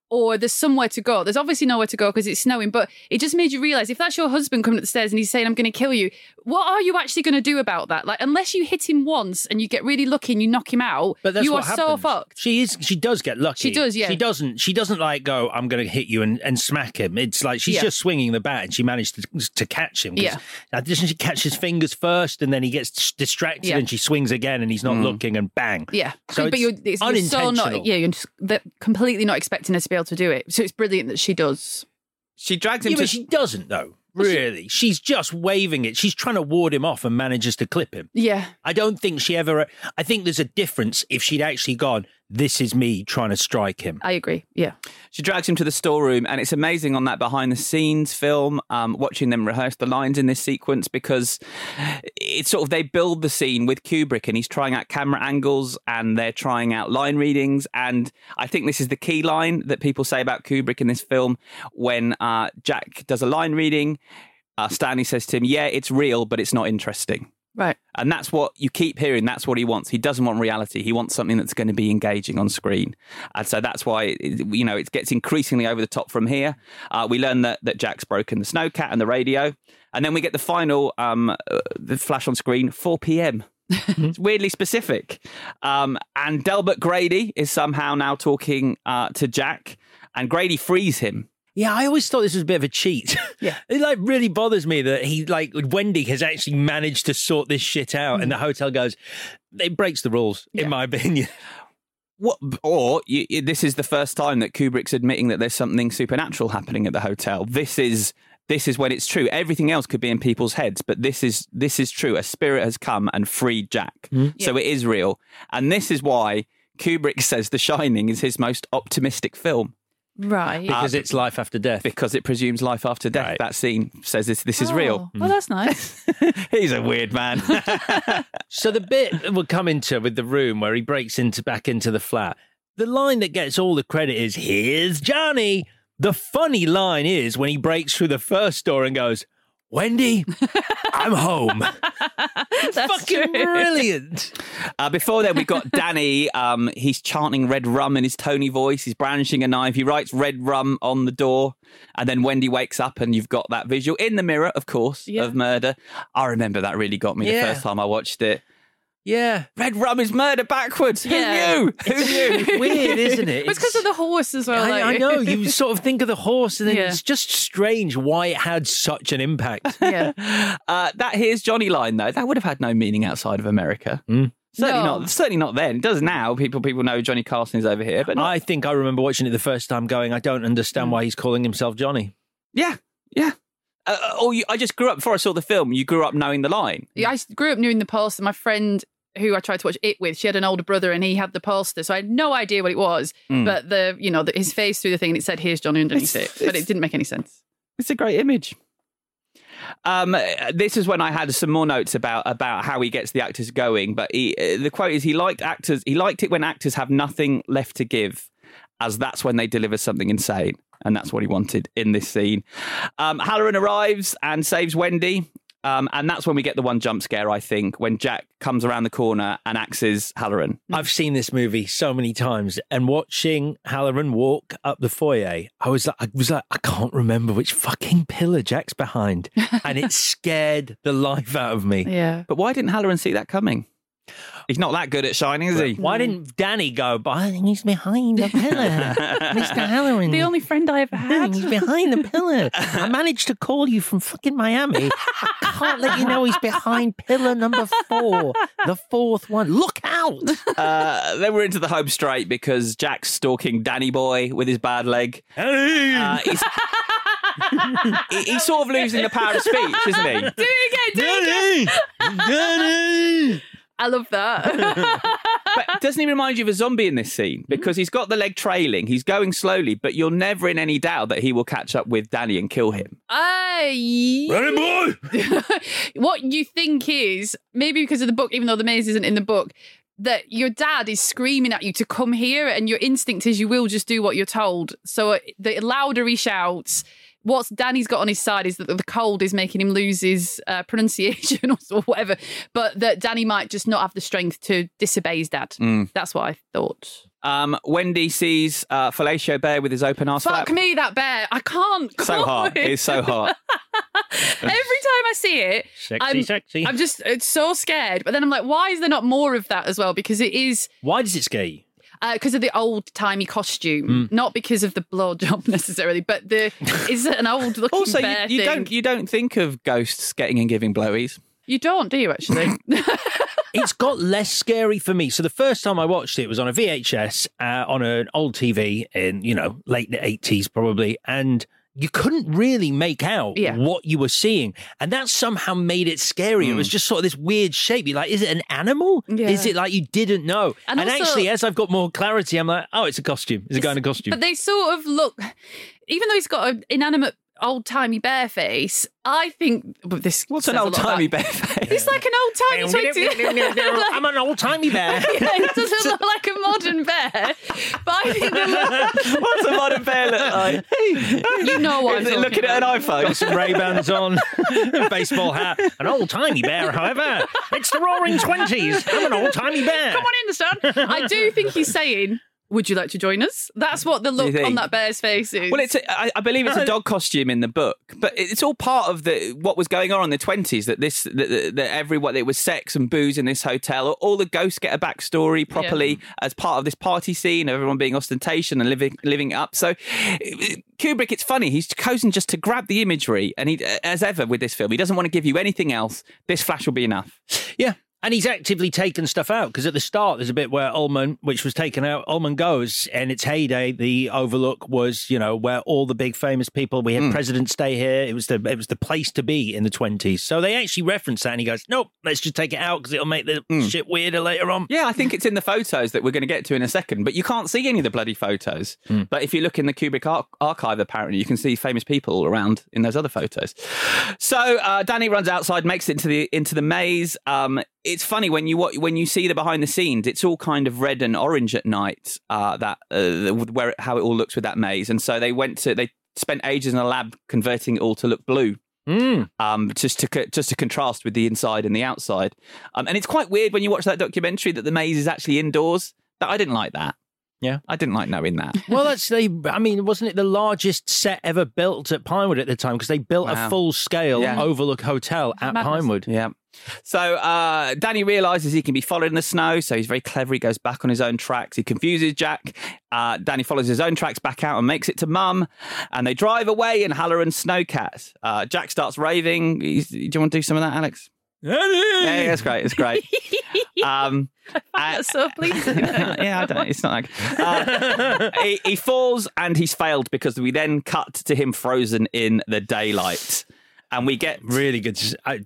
J: or there's somewhere to go. There's obviously nowhere to go because it's snowing, but it just made you realise if that's your husband coming up the stairs and he's saying, I'm going to kill you, what are you actually going to do about that? Like, unless you hit him once and you get really lucky and you knock him out,
F: but that's
J: you
F: what
J: are so
F: happens.
J: fucked.
F: She does get lucky.
J: She does, yeah.
F: She doesn't like go, I'm going to hit you and smack him. It's like she's just swinging the bat and she managed to catch him.
J: Yeah.
F: Doesn't she catch his fingers first and then he gets distracted and she swings again and he's not looking and bang.
J: Yeah.
F: So
J: but you're so not, you're just completely not expecting her to be able to do it. So it's brilliant that she does.
B: She drags him
F: but she doesn't, though. Really. She's just waving it. She's trying to ward him off and manages to clip him.
J: Yeah.
F: I don't think she ever... I think there's a difference if she'd actually gone, this is me trying to strike him.
J: I agree, yeah.
B: She drags him to the storeroom, and it's amazing on that behind-the-scenes film, watching them rehearse the lines in this sequence, because it's sort of, they build the scene with Kubrick, and he's trying out camera angles, and they're trying out line readings, and I think this is the key line that people say about Kubrick in this film. When Jack does a line reading, Stanley says to him, yeah, it's real, but it's not interesting.
J: Right.
B: And that's what you keep hearing. That's what he wants. He doesn't want reality. He wants something that's going to be engaging on screen. And so that's why, it gets increasingly over the top from here. We learn that Jack's broken the snowcat and the radio. And then we get the final the flash on screen, 4 p.m. It's weirdly specific. And Delbert Grady is somehow now talking to Jack, and Grady frees him.
F: Yeah, I always thought this was a bit of a cheat.
J: Yeah.
F: It really bothers me that Wendy has actually managed to sort this shit out and the hotel goes, it breaks the rules, in my opinion.
B: This is the first time that Kubrick's admitting that there's something supernatural happening at the hotel. This is when it's true. Everything else could be in people's heads, but this is true. A spirit has come and freed Jack. So it is real. And this is why Kubrick says The Shining is his most optimistic film.
J: Right.
F: Because it's life after death.
B: Because it presumes life after death. Right. That scene says this is real.
J: Well, that's nice.
B: He's a weird man.
F: So the bit we'll come into with the room where he breaks back into the flat, the line that gets all the credit is, here's Johnny. The funny line is when he breaks through the first door and goes, Wendy, I'm home. It's fucking brilliant.
B: Before then, we've got Danny. He's chanting red rum in his Tony voice. He's brandishing a knife. He writes red rum on the door. And then Wendy wakes up and you've got that visual in the mirror, of course, of murder. I remember that really got me the first time I watched it.
F: Yeah.
B: Red rum is murder backwards.
J: Yeah.
B: Who knew?
F: Weird, isn't it?
J: It's because of the horse as well.
F: I know. You sort of think of the horse and then it's just strange why it had such an impact.
J: Yeah.
B: That here's Johnny line, though, that would have had no meaning outside of America. Certainly not then. It does now. People know Johnny Carson is over here. But
F: I think I remember watching it the first time going, I don't understand why he's calling himself Johnny.
B: Yeah. I just grew up, before I saw the film, you grew up knowing the line.
J: Yeah, I grew up knowing the poster. My friend who I tried to watch it with, she had an older brother and he had the poster, so I had no idea what it was. But his face through the thing, and it said, here's Johnny underneath it. But it didn't make any sense.
B: It's a great image. This is when I had some more notes about how he gets the actors going. But the quote is, he liked it when actors have nothing left to give, as that's when they deliver something insane. And that's what he wanted in this scene. Halloran arrives and saves Wendy. And that's when we get the one jump scare, I think, when Jack comes around the corner and axes Halloran.
F: I've seen this movie so many times, and watching Halloran walk up the foyer, I was like, I can't remember which fucking pillar Jack's behind. And it scared the life out of me.
J: Yeah.
B: But why didn't Halloran see that coming? He's not that good at Shining, is he?
F: Why didn't Danny go, but I think he's behind the pillar, Mr. Halloran.
J: The only friend I ever had.
F: He's behind the pillar. I managed to call you from fucking Miami. I can't let you know he's behind pillar number 4, the 4th one. Look out!
B: Then we're into the home straight because Jack's stalking Danny Boy with his bad leg. He's sort of losing the power of speech, isn't he?
J: Do it again!
F: Danny!
J: I love that.
B: But doesn't he remind you of a zombie in this scene? Because he's got the leg trailing, he's going slowly, but you're never in any doubt that he will catch up with Danny and kill him.
F: Danny Boy!
J: What you think is, maybe because of the book, even though the maze isn't in the book, that your dad is screaming at you to come here, and your instinct is you will just do what you're told. So the louder he shouts, what Danny's got on his side is that the cold is making him lose his pronunciation or whatever, but that Danny might just not have the strength to disobey his dad. That's what I thought.
B: Wendy sees Fellatio Bear with his open arse flap.
J: Fuck me, that bear. I can't.
B: So hot. It's so hot.
J: Every time I see it,
F: Sexy.
J: I'm just so scared. But then I'm like, why is there not more of that as well? Because it is...
F: Why does it scare you?
J: Because of the old-timey costume. Not because of the blowjob necessarily, but is it an old-looking bear thing?
B: Also, you don't think of ghosts getting and giving blowies.
J: You don't, do you, actually?
F: It's got less scary for me. So the first time I watched it was on a VHS on an old TV in, late 80s probably, and you couldn't really make out what you were seeing. And that somehow made it scary. It was just sort of this weird shape. You're like, is it an animal?
J: Yeah.
F: Is it like you didn't know? And also, actually, as I've got more clarity, I'm like, oh, it's a costume. It's a guy in a costume.
J: But they sort of look, even though he's got an inanimate old-timey bear face, I think...
B: What's an old-timey bear face?
J: He's like an old-timey...
F: I'm an old-timey bear.
J: It doesn't look like a modern bear. But I think...
B: What's a modern bear look like?
J: You know what I'm talking
B: looking
J: about.
B: at an iPhone.
F: Got some Ray-Bans on, baseball hat. An old-timey bear, however. It's the roaring 20s. I'm an old-timey bear.
J: Come on in, son. I do think he's saying... Would you like to join us? That's what the look on that bear's face is.
B: Well, I believe it's a dog costume in the book, but it's all part of what was going on in the 20s. That it was sex and booze in this hotel. All the ghosts get a backstory properly as part of this party scene of everyone being ostentation and living up. So Kubrick, it's funny. He's chosen just to grab the imagery, and he, as ever with this film, he doesn't want to give you anything else. This flash will be enough.
F: Yeah. And he's actively taken stuff out, because at the start there's a bit where Ullman, which was taken out, Ullman goes, and its heyday, the Overlook was, where all the big famous people, we had President's Day here, it was the place to be in the 20s. So they actually reference that, and he goes, nope, let's just take it out because it'll make the shit weirder later on.
B: Yeah, I think it's in the photos that we're going to get to in a second, but you can't see any of the bloody photos. But if you look in the Kubrick archive, apparently, you can see famous people all around in those other photos. So Danny runs outside, makes it into the maze. It's funny when you see the behind the scenes, it's all kind of red and orange at night. How it all looks with that maze, and so they spent ages in a lab converting it all to look blue, just to contrast with the inside and the outside. And it's quite weird when you watch that documentary that the maze is actually indoors. I didn't like that.
F: Yeah,
B: I didn't like knowing that.
F: Well, wasn't it the largest set ever built at Pinewood at the time? Because they built a full-scale Overlook hotel at Pinewood.
B: Yeah. So Danny realises he can be followed in the snow, so he's very clever. He goes back on his own tracks. He confuses Jack. Danny follows his own tracks back out and makes it to Mum, and they drive away in Halloran's Snowcat. Jack starts raving. Do you want to do some of that, Alex? Yeah, it's great. It's great.
J: That's so pleasing.
B: Yeah, I don't. It's not like he falls and he's failed, because we then cut to him frozen in the daylight, and we get
F: really good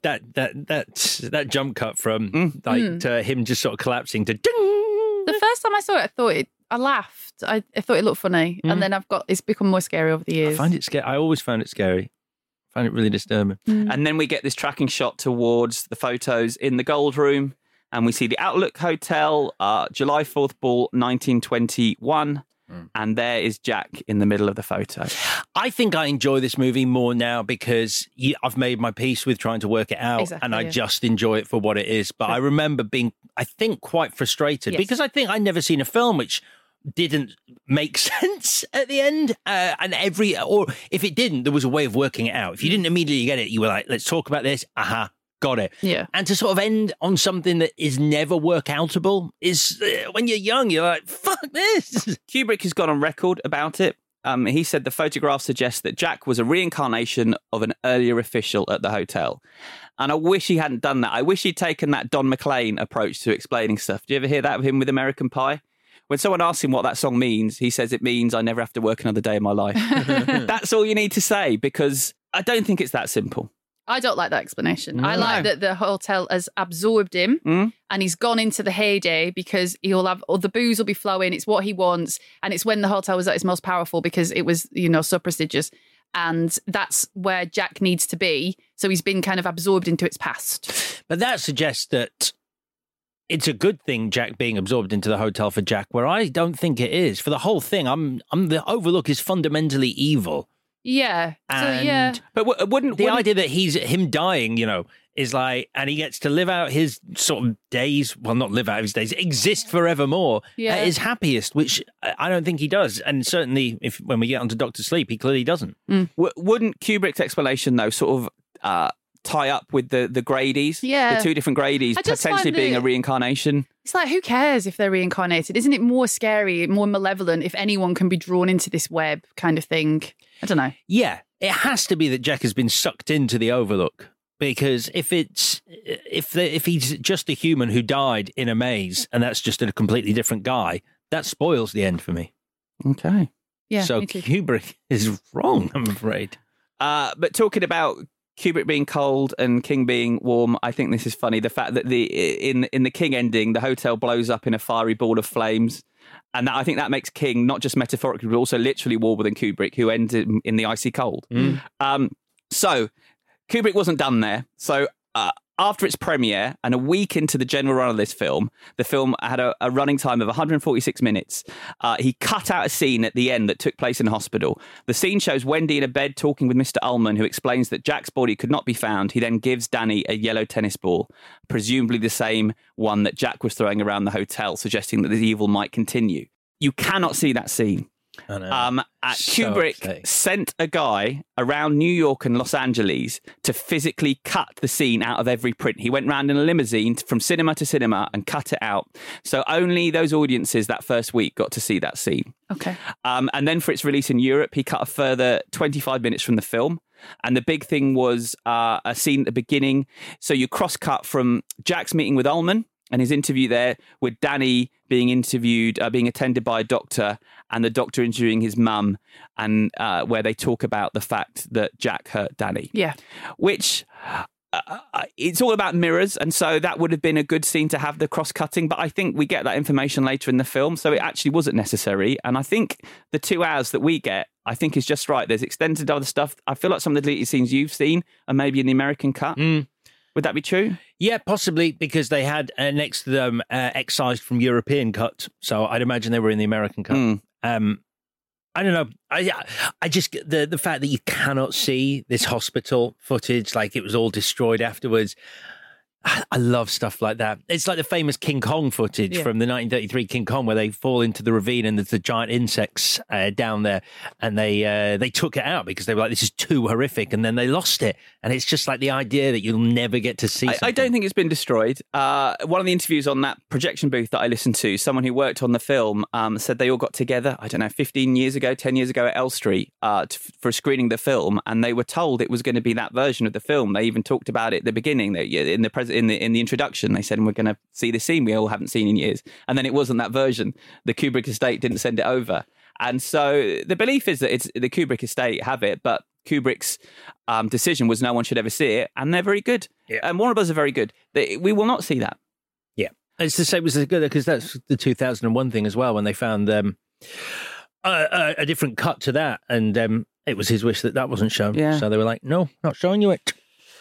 F: that jump cut from to him just sort of collapsing to ding.
J: The first time I saw it, I laughed. I thought it looked funny, and then it's become more scary over the years.
F: I find it scary. I always found it scary. I find it really disturbing.
B: And then we get this tracking shot towards the photos in the Gold Room, and we see the Outlook Hotel, July 4th ball, 1921. And there is Jack in the middle of the photo.
F: I think I enjoy this movie more now because I've made my peace with trying to work it out, and I just enjoy it for what it is. But I remember being, I think, quite frustrated because I think I'd never seen a film which didn't make sense at the end, or if it didn't, there was a way of working it out. If you didn't immediately get it, you were like, let's talk about this. Got it.
J: Yeah.
F: And to sort of end on something that is never workoutable is, when you're young, you're like, fuck this.
B: Kubrick has gone on record about it. He said the photograph suggests that Jack was a reincarnation of an earlier official at the hotel. And I wish he hadn't done that. I wish he'd taken that Don McLean approach to explaining stuff. Do you ever hear that of him with American Pie? When someone asks him what that song means, he says it means I never have to work another day in my life. That's all you need to say, because I don't think it's that simple.
J: I don't like that explanation. No. I like that the hotel has absorbed him and he's gone into the heyday because the booze will be flowing. It's what he wants. And it's when the hotel was at its most powerful because it was, so prestigious. And that's where Jack needs to be. So he's been kind of absorbed into its past.
F: But that suggests that it's a good thing, Jack being absorbed into the hotel for Jack, where I don't think it is. For the whole thing, the Overlook is fundamentally evil.
J: Yeah.
F: And
B: But wouldn't
F: the idea that him dying, is like, and he gets to live out his sort of days, well, not live out his days, exist forevermore at his happiest, which I don't think he does. And certainly when we get onto Dr. Sleep, he clearly doesn't.
B: Wouldn't Kubrick's explanation, though, sort of tie up with the Grady's?
J: Yeah.
B: The two different Grady's potentially being a reincarnation?
J: It's like, who cares if they're reincarnated? Isn't it more scary, more malevolent if anyone can be drawn into this web kind of thing? I don't know.
F: Yeah, it has to be that Jack has been sucked into the Overlook. Because if he's just a human who died in a maze and that's just a completely different guy, that spoils the end for me.
B: Okay.
J: Yeah.
F: So Kubrick is wrong, I'm afraid.
B: But talking about Kubrick being cold and King being warm, I think this is funny. The fact that in the King ending, the hotel blows up in a fiery ball of flames. And I think that makes King not just metaphorically, but also literally warmer than Kubrick, who ended in the icy cold. So Kubrick wasn't done there. So after its premiere and a week into the general run of this film, the film had a running time of 146 minutes. He cut out a scene at the end that took place in a hospital. The scene shows Wendy in a bed talking with Mr. Ullman, who explains that Jack's body could not be found. He then gives Danny a yellow tennis ball, presumably the same one that Jack was throwing around the hotel, suggesting that the evil might continue. You cannot see that scene.
F: I know.
B: Kubrick sent a guy around New York and Los Angeles to physically cut the scene out of every print. He went round in a limousine from cinema to cinema and cut it out. So only those audiences that first week got to see that scene.
J: Okay.
B: And then for its release in Europe, he cut a further 25 minutes from the film. And the big thing was a scene at the beginning. So you cross-cut from Jack's meeting with Ullman and his interview there, with Danny being interviewed, being attended by a doctor, and the doctor interviewing his mum, and where they talk about the fact that Jack hurt Danny.
J: Yeah.
B: Which it's all about mirrors, and so that would have been a good scene to have the cross-cutting, but I think we get that information later in the film, so it actually wasn't necessary. And I think the 2 hours that we get, I think, is just right. There's extended other stuff. I feel like some of the deleted scenes you've seen are maybe in the American cut. Would that be true?
F: Yeah, possibly, because they had next to them excised from European cut. So I'd imagine they were in the American cut. I don't know. I just the fact that you cannot see this hospital footage, like it was all destroyed afterwards. I love stuff like that. It's like the famous King Kong footage from the 1933 King Kong, where they fall into the ravine and there's the giant insects down there, and they took it out because they were like, this is too horrific, and then they lost it. And it's just like the idea that you'll never get to see something.
B: I don't think it's been destroyed. One of the interviews on that projection booth that I listened to, someone who worked on the film said they all got together, 10 years ago at L Street for screening the film, and they were told it was going to be that version of the film. They even talked about it at the beginning, in the introduction. They said, we're going to see this scene we all haven't seen in years. And then it wasn't that version. The Kubrick estate didn't send it over. And so the belief is that it's the Kubrick estate have it, but Kubrick's decision was no one should ever see it, and they're very good.
F: Yeah.
B: And Warner Bros. Are very good. We will not see that.
F: Yeah. It's the same, it was good, because that's the 2001 thing as well, when they found a different cut to that, and it was his wish that wasn't shown.
B: Yeah.
F: So they were like, no, not showing you it.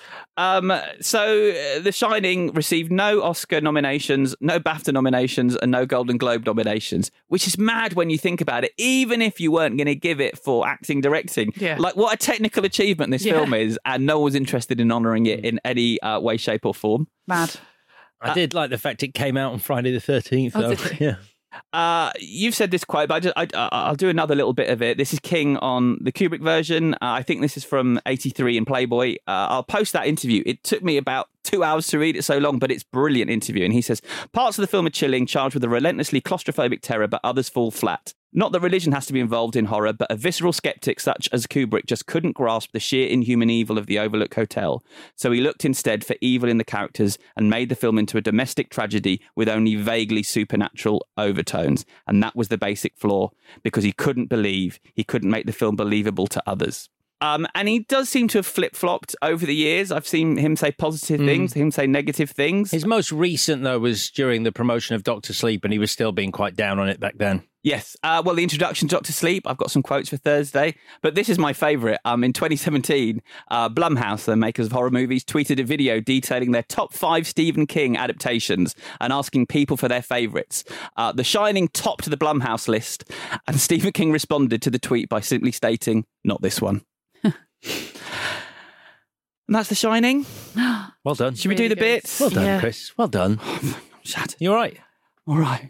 B: So The Shining received no Oscar nominations, no BAFTA nominations, and no Golden Globe nominations, which is mad when you think about it, even if you weren't going to give it for acting, directing.
J: Yeah.
B: Like, what a technical achievement this film is, and no one was interested in honouring it in any way, shape or form.
J: Mad.
F: I did like the fact it came out on Friday the 13th, though. Yeah.
B: You've said this quite, but I'll do another little bit of it. This is King on the Kubrick version. I think this is from '83 in Playboy. I'll post that interview. It took me about 2 hours to read it, so long, but it's a brilliant interview. And he says, parts of the film are chilling, charged with a relentlessly claustrophobic terror, but others fall flat. Not that religion has to be involved in horror, but a visceral skeptic such as Kubrick just couldn't grasp the sheer inhuman evil of the Overlook Hotel. So he looked instead for evil in the characters and made the film into a domestic tragedy with only vaguely supernatural overtones. And that was the basic flaw, because he couldn't make the film believable to others. And he does seem to have flip-flopped over the years. I've seen him say positive things, him say negative things.
F: His most recent, though, was during the promotion of Dr. Sleep, and he was still being quite down on it back then.
B: Yes. Well, the introduction to Dr. Sleep, I've got some quotes for Thursday, but this is my favourite. In 2017, Blumhouse, the makers of horror movies, tweeted a video detailing their top 5 Stephen King adaptations and asking people for their favourites. The Shining topped the Blumhouse list, and Stephen King responded to the tweet by simply stating, not this one. And that's The Shining.
F: Well done.
B: Should we do the bits?
F: Well done, Chris. Well done. You all right?
B: All right.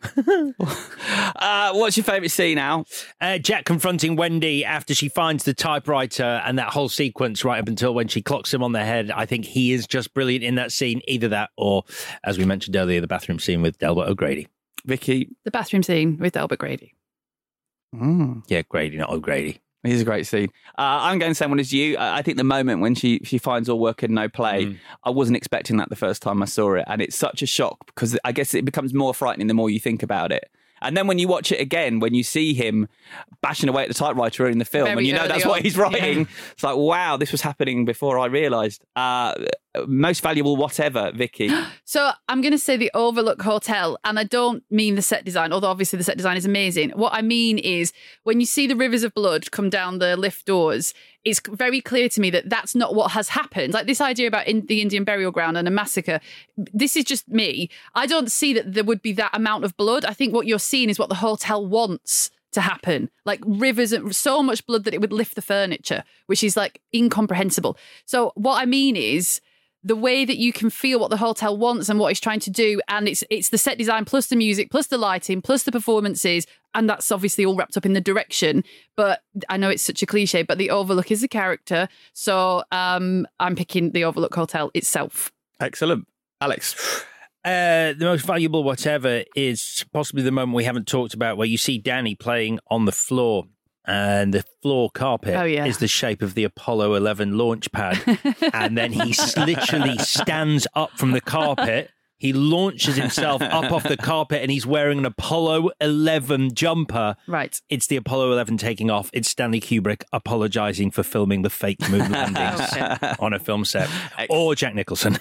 B: What's your favourite scene, Al?
F: Jack confronting Wendy after she finds the typewriter and that whole sequence right up until when she clocks him on the head. I think he is just brilliant in that scene. Either that or, as we mentioned earlier, the bathroom scene with Delbert O'Grady.
B: Vicky?
J: The bathroom scene with Delbert Grady.
F: Yeah, Grady, not O'Grady.
B: It is a great scene. I'm going the same one as you. I think the moment when she finds all work and no play, I wasn't expecting that the first time I saw it. And it's such a shock because I guess it becomes more frightening the more you think about it. And then when you watch it again, when you see him bashing away at the typewriter in the film, and you know that's what he's writing, it's like, wow, this was happening before I realised. Most valuable whatever, Vicky.
J: So I'm going to say the Overlook Hotel, and I don't mean the set design, although obviously the set design is amazing. What I mean is when you see the rivers of blood come down the lift doors, it's very clear to me that that's not what has happened. Like this idea about the Indian burial ground and a massacre, this is just me. I don't see that there would be that amount of blood. I think what you're seeing is what the hotel wants to happen, like rivers and so much blood that it would lift the furniture, which is like incomprehensible. So what I mean is the way that you can feel what the hotel wants and what it's trying to do, and it's the set design plus the music plus the lighting plus the performances, and that's obviously all wrapped up in the direction. But I know it's such a cliche, but the Overlook is a character, so I'm picking the Overlook Hotel itself.
B: Excellent. Alex?
F: The most valuable whatever is possibly the moment we haven't talked about where you see Danny playing on the floor. And the floor carpet is the shape of the Apollo 11 launch pad. And then he literally stands up from the carpet. He launches himself up off the carpet and he's wearing an Apollo 11 jumper.
J: Right.
F: It's the Apollo 11 taking off. It's Stanley Kubrick apologising for filming the fake moon landings on a film set. Or Jack Nicholson.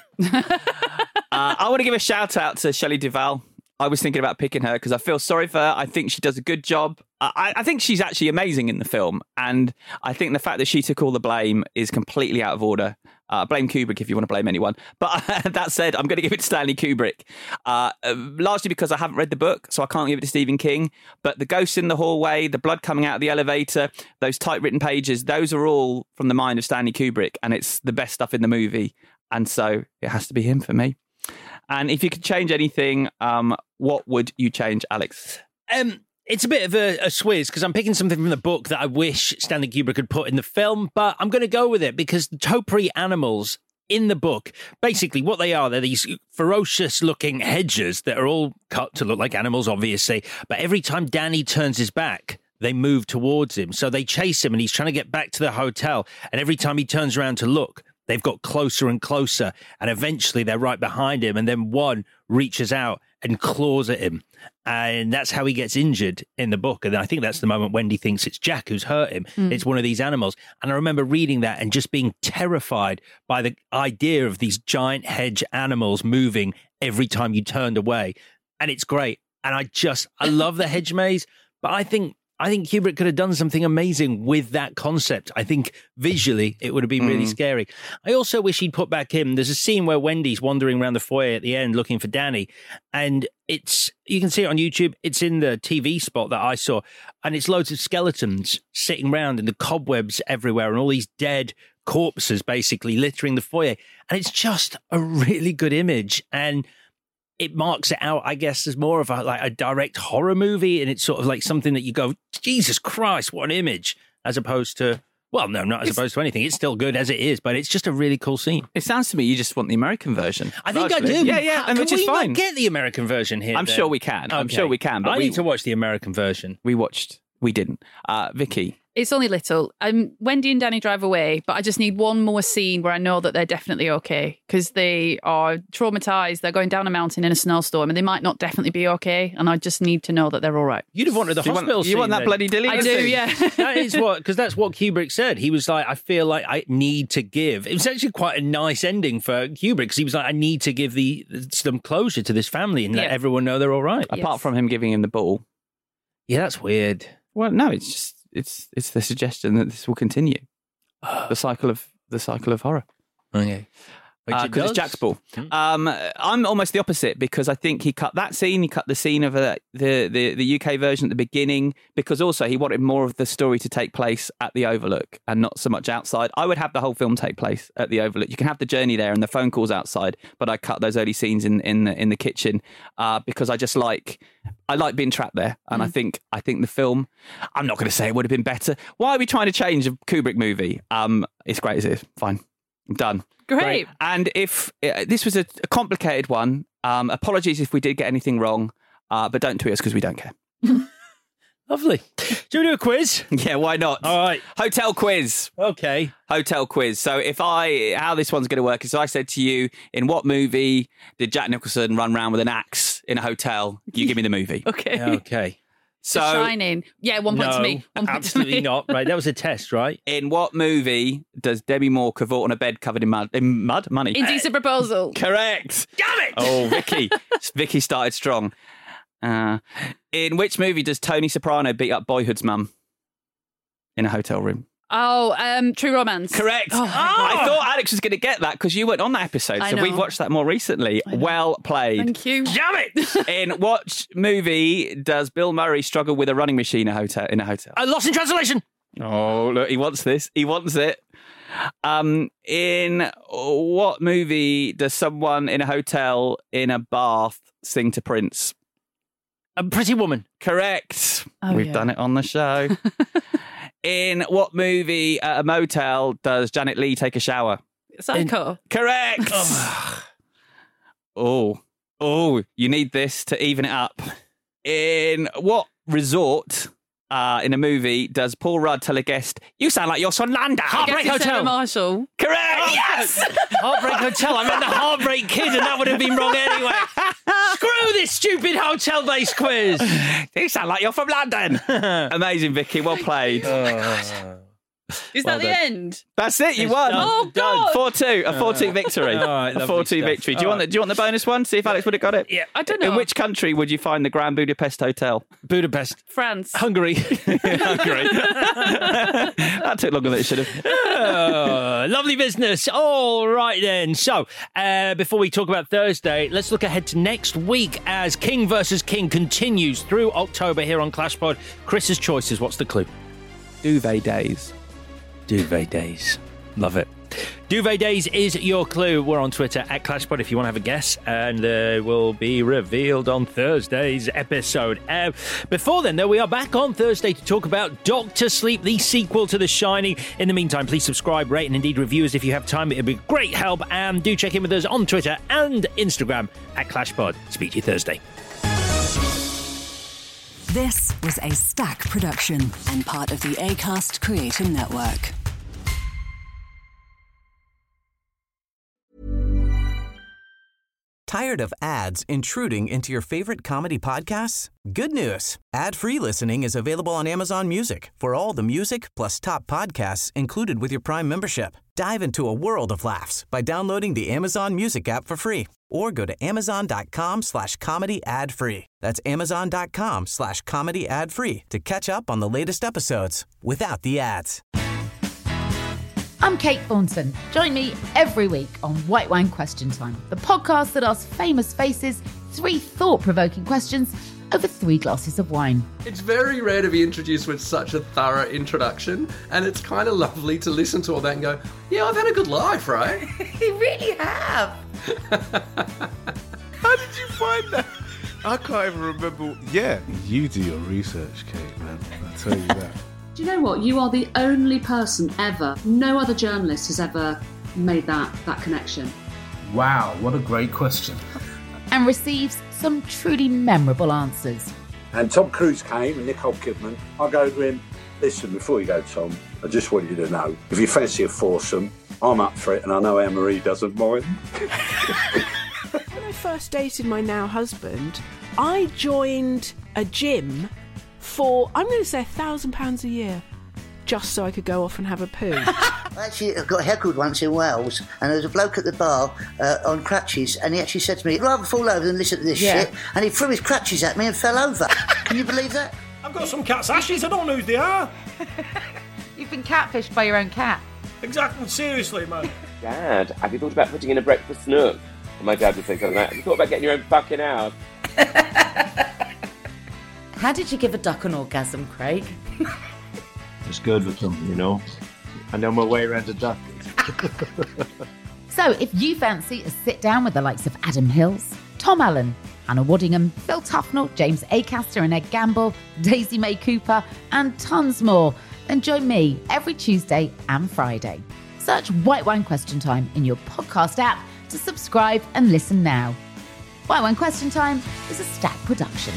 B: I want to give a shout out to Shelley Duvall. I was thinking about picking her because I feel sorry for her. I think she does a good job. I think she's actually amazing in the film. And I think the fact that she took all the blame is completely out of order. Blame Kubrick if you want to blame anyone. But that said, I'm going to give it to Stanley Kubrick. Largely because I haven't read the book, so I can't give it to Stephen King. But the ghosts in the hallway, the blood coming out of the elevator, those typewritten pages, those are all from the mind of Stanley Kubrick. And it's the best stuff in the movie. And so it has to be him for me. And if you could change anything, what would you change, Alex?
F: It's a bit of a swizz because I'm picking something from the book that I wish Stanley Kubrick had put in the film, but I'm going to go with it because the topiary animals in the book, basically what they are, they're these ferocious-looking hedges that are all cut to look like animals, obviously, but every time Danny turns his back, they move towards him. So they chase him and he's trying to get back to the hotel, and every time he turns around to look, they've got closer and closer, and eventually they're right behind him, and then one reaches out and claws at him, and that's how he gets injured in the book. And I think that's the moment Wendy thinks it's Jack who's hurt him. It's one of these animals. And I remember reading that and just being terrified by the idea of these giant hedge animals moving every time you turned away. And it's great. And I love the hedge maze, but I think Kubrick could have done something amazing with that concept. I think visually it would have been really scary. I also wish he'd put back in. There's a scene where Wendy's wandering around the foyer at the end looking for Danny, and you can see it on YouTube. It's in the TV spot that I saw, and it's loads of skeletons sitting around and the cobwebs everywhere and all these dead corpses basically littering the foyer. And it's just a really good image, and it marks it out, I guess, as more of a direct horror movie, and it's sort of like something that you go, Jesus Christ, what an image, as opposed to, well, no, not as opposed to anything. It's still good as it is, but it's just a really cool scene.
B: It sounds to me you just want the American version.
F: I think largely. I do.
B: Yeah, and which is fine.
F: Can we not get the American version here?
B: I'm sure we can. Okay. I'm sure we can. But
F: I need to watch the American version.
B: We didn't. Vicky?
J: It's only little. Wendy and Danny drive away, but I just need one more scene where I know that they're definitely okay because they are traumatized. They're going down a mountain in a snowstorm and they might not definitely be okay. And I just need to know that they're all right.
F: You'd have wanted the hospital scene.
B: You want that bloody dilly?
J: I do, yeah.
F: Because that's what Kubrick said. He was like, I feel like I need to give. It was actually quite a nice ending for Kubrick because he was like, I need to give some closure to this family and let everyone know they're all right.
B: Apart from him giving him the ball.
F: Yeah, that's weird.
B: Well, no, it's just it's the suggestion that this will continue. The cycle of horror.
F: Okay.
B: because it's Jack's ball. I'm almost the opposite because I think he cut that scene. He cut the scene of the UK version at the beginning because also he wanted more of the story to take place at the Overlook and not so much outside. I would have the whole film take place at the Overlook. You can have the journey there and the phone calls outside, but I cut those early scenes in the kitchen because I like being trapped there, and I think the film. I'm not going to say it would have been better. Why are we trying to change a Kubrick movie? It's great as it is. Fine, I'm done.
J: Great.
B: And if this was a complicated one, apologies if we did get anything wrong, but don't tweet us because we don't care.
F: Lovely. Do we do a quiz?
B: Yeah, why not?
F: All right.
B: Hotel quiz.
F: Okay.
B: Hotel quiz. So how this one's going to work is I said to you, in what movie did Jack Nicholson run around with an axe in a hotel? You give me the movie.
J: Okay.
B: So,
J: The Shining. Yeah, 1 point to me. 1 point
F: absolutely
J: to me.
F: not. Right, that was a test, right?
B: in what movie does Demi Moore cavort on a bed covered in mud? In mud? Money?
J: Indecent Proposal.
B: Correct.
F: Damn it!
B: Oh, Vicky. Vicky started strong. In which movie does Tony Soprano beat up Boyhood's mum in a hotel room?
J: Oh, True Romance.
B: Correct.
J: Oh,
B: I thought Alex was going to get that because you weren't on that episode,
J: I
B: so
J: know.
B: we've watched that more recently. Well played.
J: Thank you.
F: Damn it!
B: In what movie does Bill Murray struggle with a running machine in a hotel?
F: Lost in Translation.
B: Oh, look, he wants this. He wants it. In what movie does someone in a hotel in a bath sing to Prince?
F: A Pretty Woman.
B: Correct.
J: Oh,
B: We've
J: yeah.
B: done it on the show. In what movie at a motel does Janet Leigh take a shower?
J: Psycho.
B: Correct. Oh, you need this to even it up. In what resort in a movie does Paul Rudd tell a guest, "You sound like you're from London"?
F: Heartbreak
J: Sarah
F: Hotel.
J: Marshall.
B: Correct. Yes.
F: Heartbreak Hotel. I meant the Heartbreak Kid, and that would have been wrong anyway. Screw this stupid hotel-based quiz.
B: You sound like you're from London. Amazing, Vicky. Well played.
J: Is
B: Well
J: that the
B: done.
J: end?
B: That's it. You won.
J: Oh, God.
B: 4-2. A 4-2 victory.
F: All right,
B: a
F: lovely
B: 4-2
F: stuff.
B: victory. Do you want the bonus one? See if Alex would have got it.
F: Yeah.
J: I don't know.
B: In which country would you find the Grand Budapest Hotel?
F: Budapest.
J: France.
F: Hungary.
B: Hungary. That took longer than it should have.
F: Lovely business. All right, then. So, before we talk about Thursday, let's look ahead to next week as King versus King continues through October here on ClashPod. Chris's choices. What's the clue?
B: Duvet days.
F: Duvet Days. Love it. Duvet Days is your clue. We're on Twitter at ClashPod if you want to have a guess, and they will be revealed on Thursday's episode. Before then, though, we are back on Thursday to talk about Dr. Sleep, the sequel to The Shining. In the meantime, please subscribe, rate, and indeed review us if you have time. It would be great help. And do check in with us on Twitter and Instagram at ClashPod. Speak to you Thursday.
M: This was a Stack production and part of the Acast Creator Network.
E: Tired of ads intruding into your favorite comedy podcasts? Good news. Ad-free listening is available on Amazon Music for all the music plus top podcasts included with your Prime membership. Dive into a world of laughs by downloading the Amazon Music app for free or go to amazon.com/comedy ad-free. That's amazon.com/comedy ad-free to catch up on the latest episodes without the ads.
N: I'm Kate Thornton. Join me every week on White Wine Question Time, the podcast that asks famous faces 3 thought-provoking questions over 3 glasses of wine.
O: It's very rare to be introduced with such a thorough introduction, and it's kind of lovely to listen to all that and go, yeah, I've had a good life, right?
N: You really have.
P: How did you find that? I can't even remember. Yeah, you do your research, Kate, man. I'll tell you that.
Q: Do you know what? You are the only person ever, no other journalist has ever made that connection.
R: Wow, what a great question.
N: And receives some truly memorable answers.
S: And Tom Cruise came and Nicole Kidman. I go to him, listen, before you go, Tom, I just want you to know, if you fancy a foursome, I'm up for it and I know Anne-Marie doesn't mind.
T: When I first dated my now husband, I joined a gym for, I'm going to say £1,000 a year, just so I could go off and have a poo.
U: Actually, I got heckled once in Wales, and there was a bloke at the bar on crutches, and he actually said to me, I'd rather fall over than listen to this shit, and he threw his crutches at me and fell over. Can you believe that?
V: I've got some cat's ashes, I don't know who they are.
N: You've been catfished by your own cat.
V: Exactly, seriously, man.
A: Dad, have you thought about putting in a breakfast nook? And my dad would say something like, have you thought about getting your own fucking house?
G: How did you give a duck an orgasm, Craig?
W: It's good with them, you know. I know my way around a duck.
N: So if you fancy a sit down with the likes of Adam Hills, Tom Allen, Hannah Waddingham, Phil Tufnell, James Acaster and Ed Gamble, Daisy May Cooper, and tons more, then join me every Tuesday and Friday. Search White Wine Question Time in your podcast app to subscribe and listen now. White Wine Question Time is a Stack production.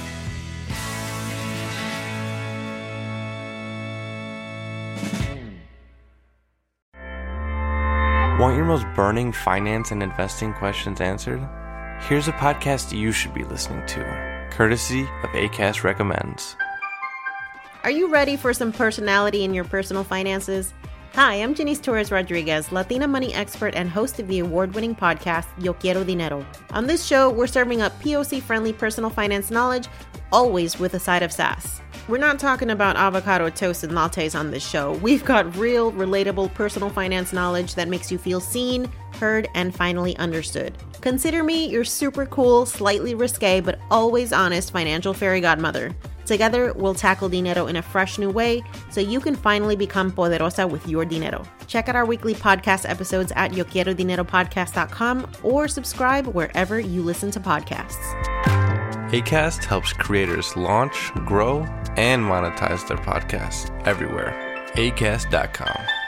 X: Want your most burning finance and investing questions answered? Here's a podcast you should be listening to, courtesy of Acast Recommends.
Y: Are you ready for some personality in your personal finances? Hi, I'm Janice Torres Rodriguez, Latina money expert and host of the award-winning podcast, Yo Quiero Dinero. On this show, we're serving up POC-friendly personal finance knowledge, always with a side of sass. We're not talking about avocado toast and lattes on this show. We've got real, relatable personal finance knowledge that makes you feel seen, heard, and finally understood. Consider me your super cool, slightly risque, but always honest financial fairy godmother. Together, we'll tackle dinero in a fresh new way so you can finally become poderosa with your dinero. Check out our weekly podcast episodes at yoquierodineropodcast.com or subscribe wherever you listen to podcasts.
X: Acast helps creators launch, grow, and monetize their podcasts everywhere. Acast.com.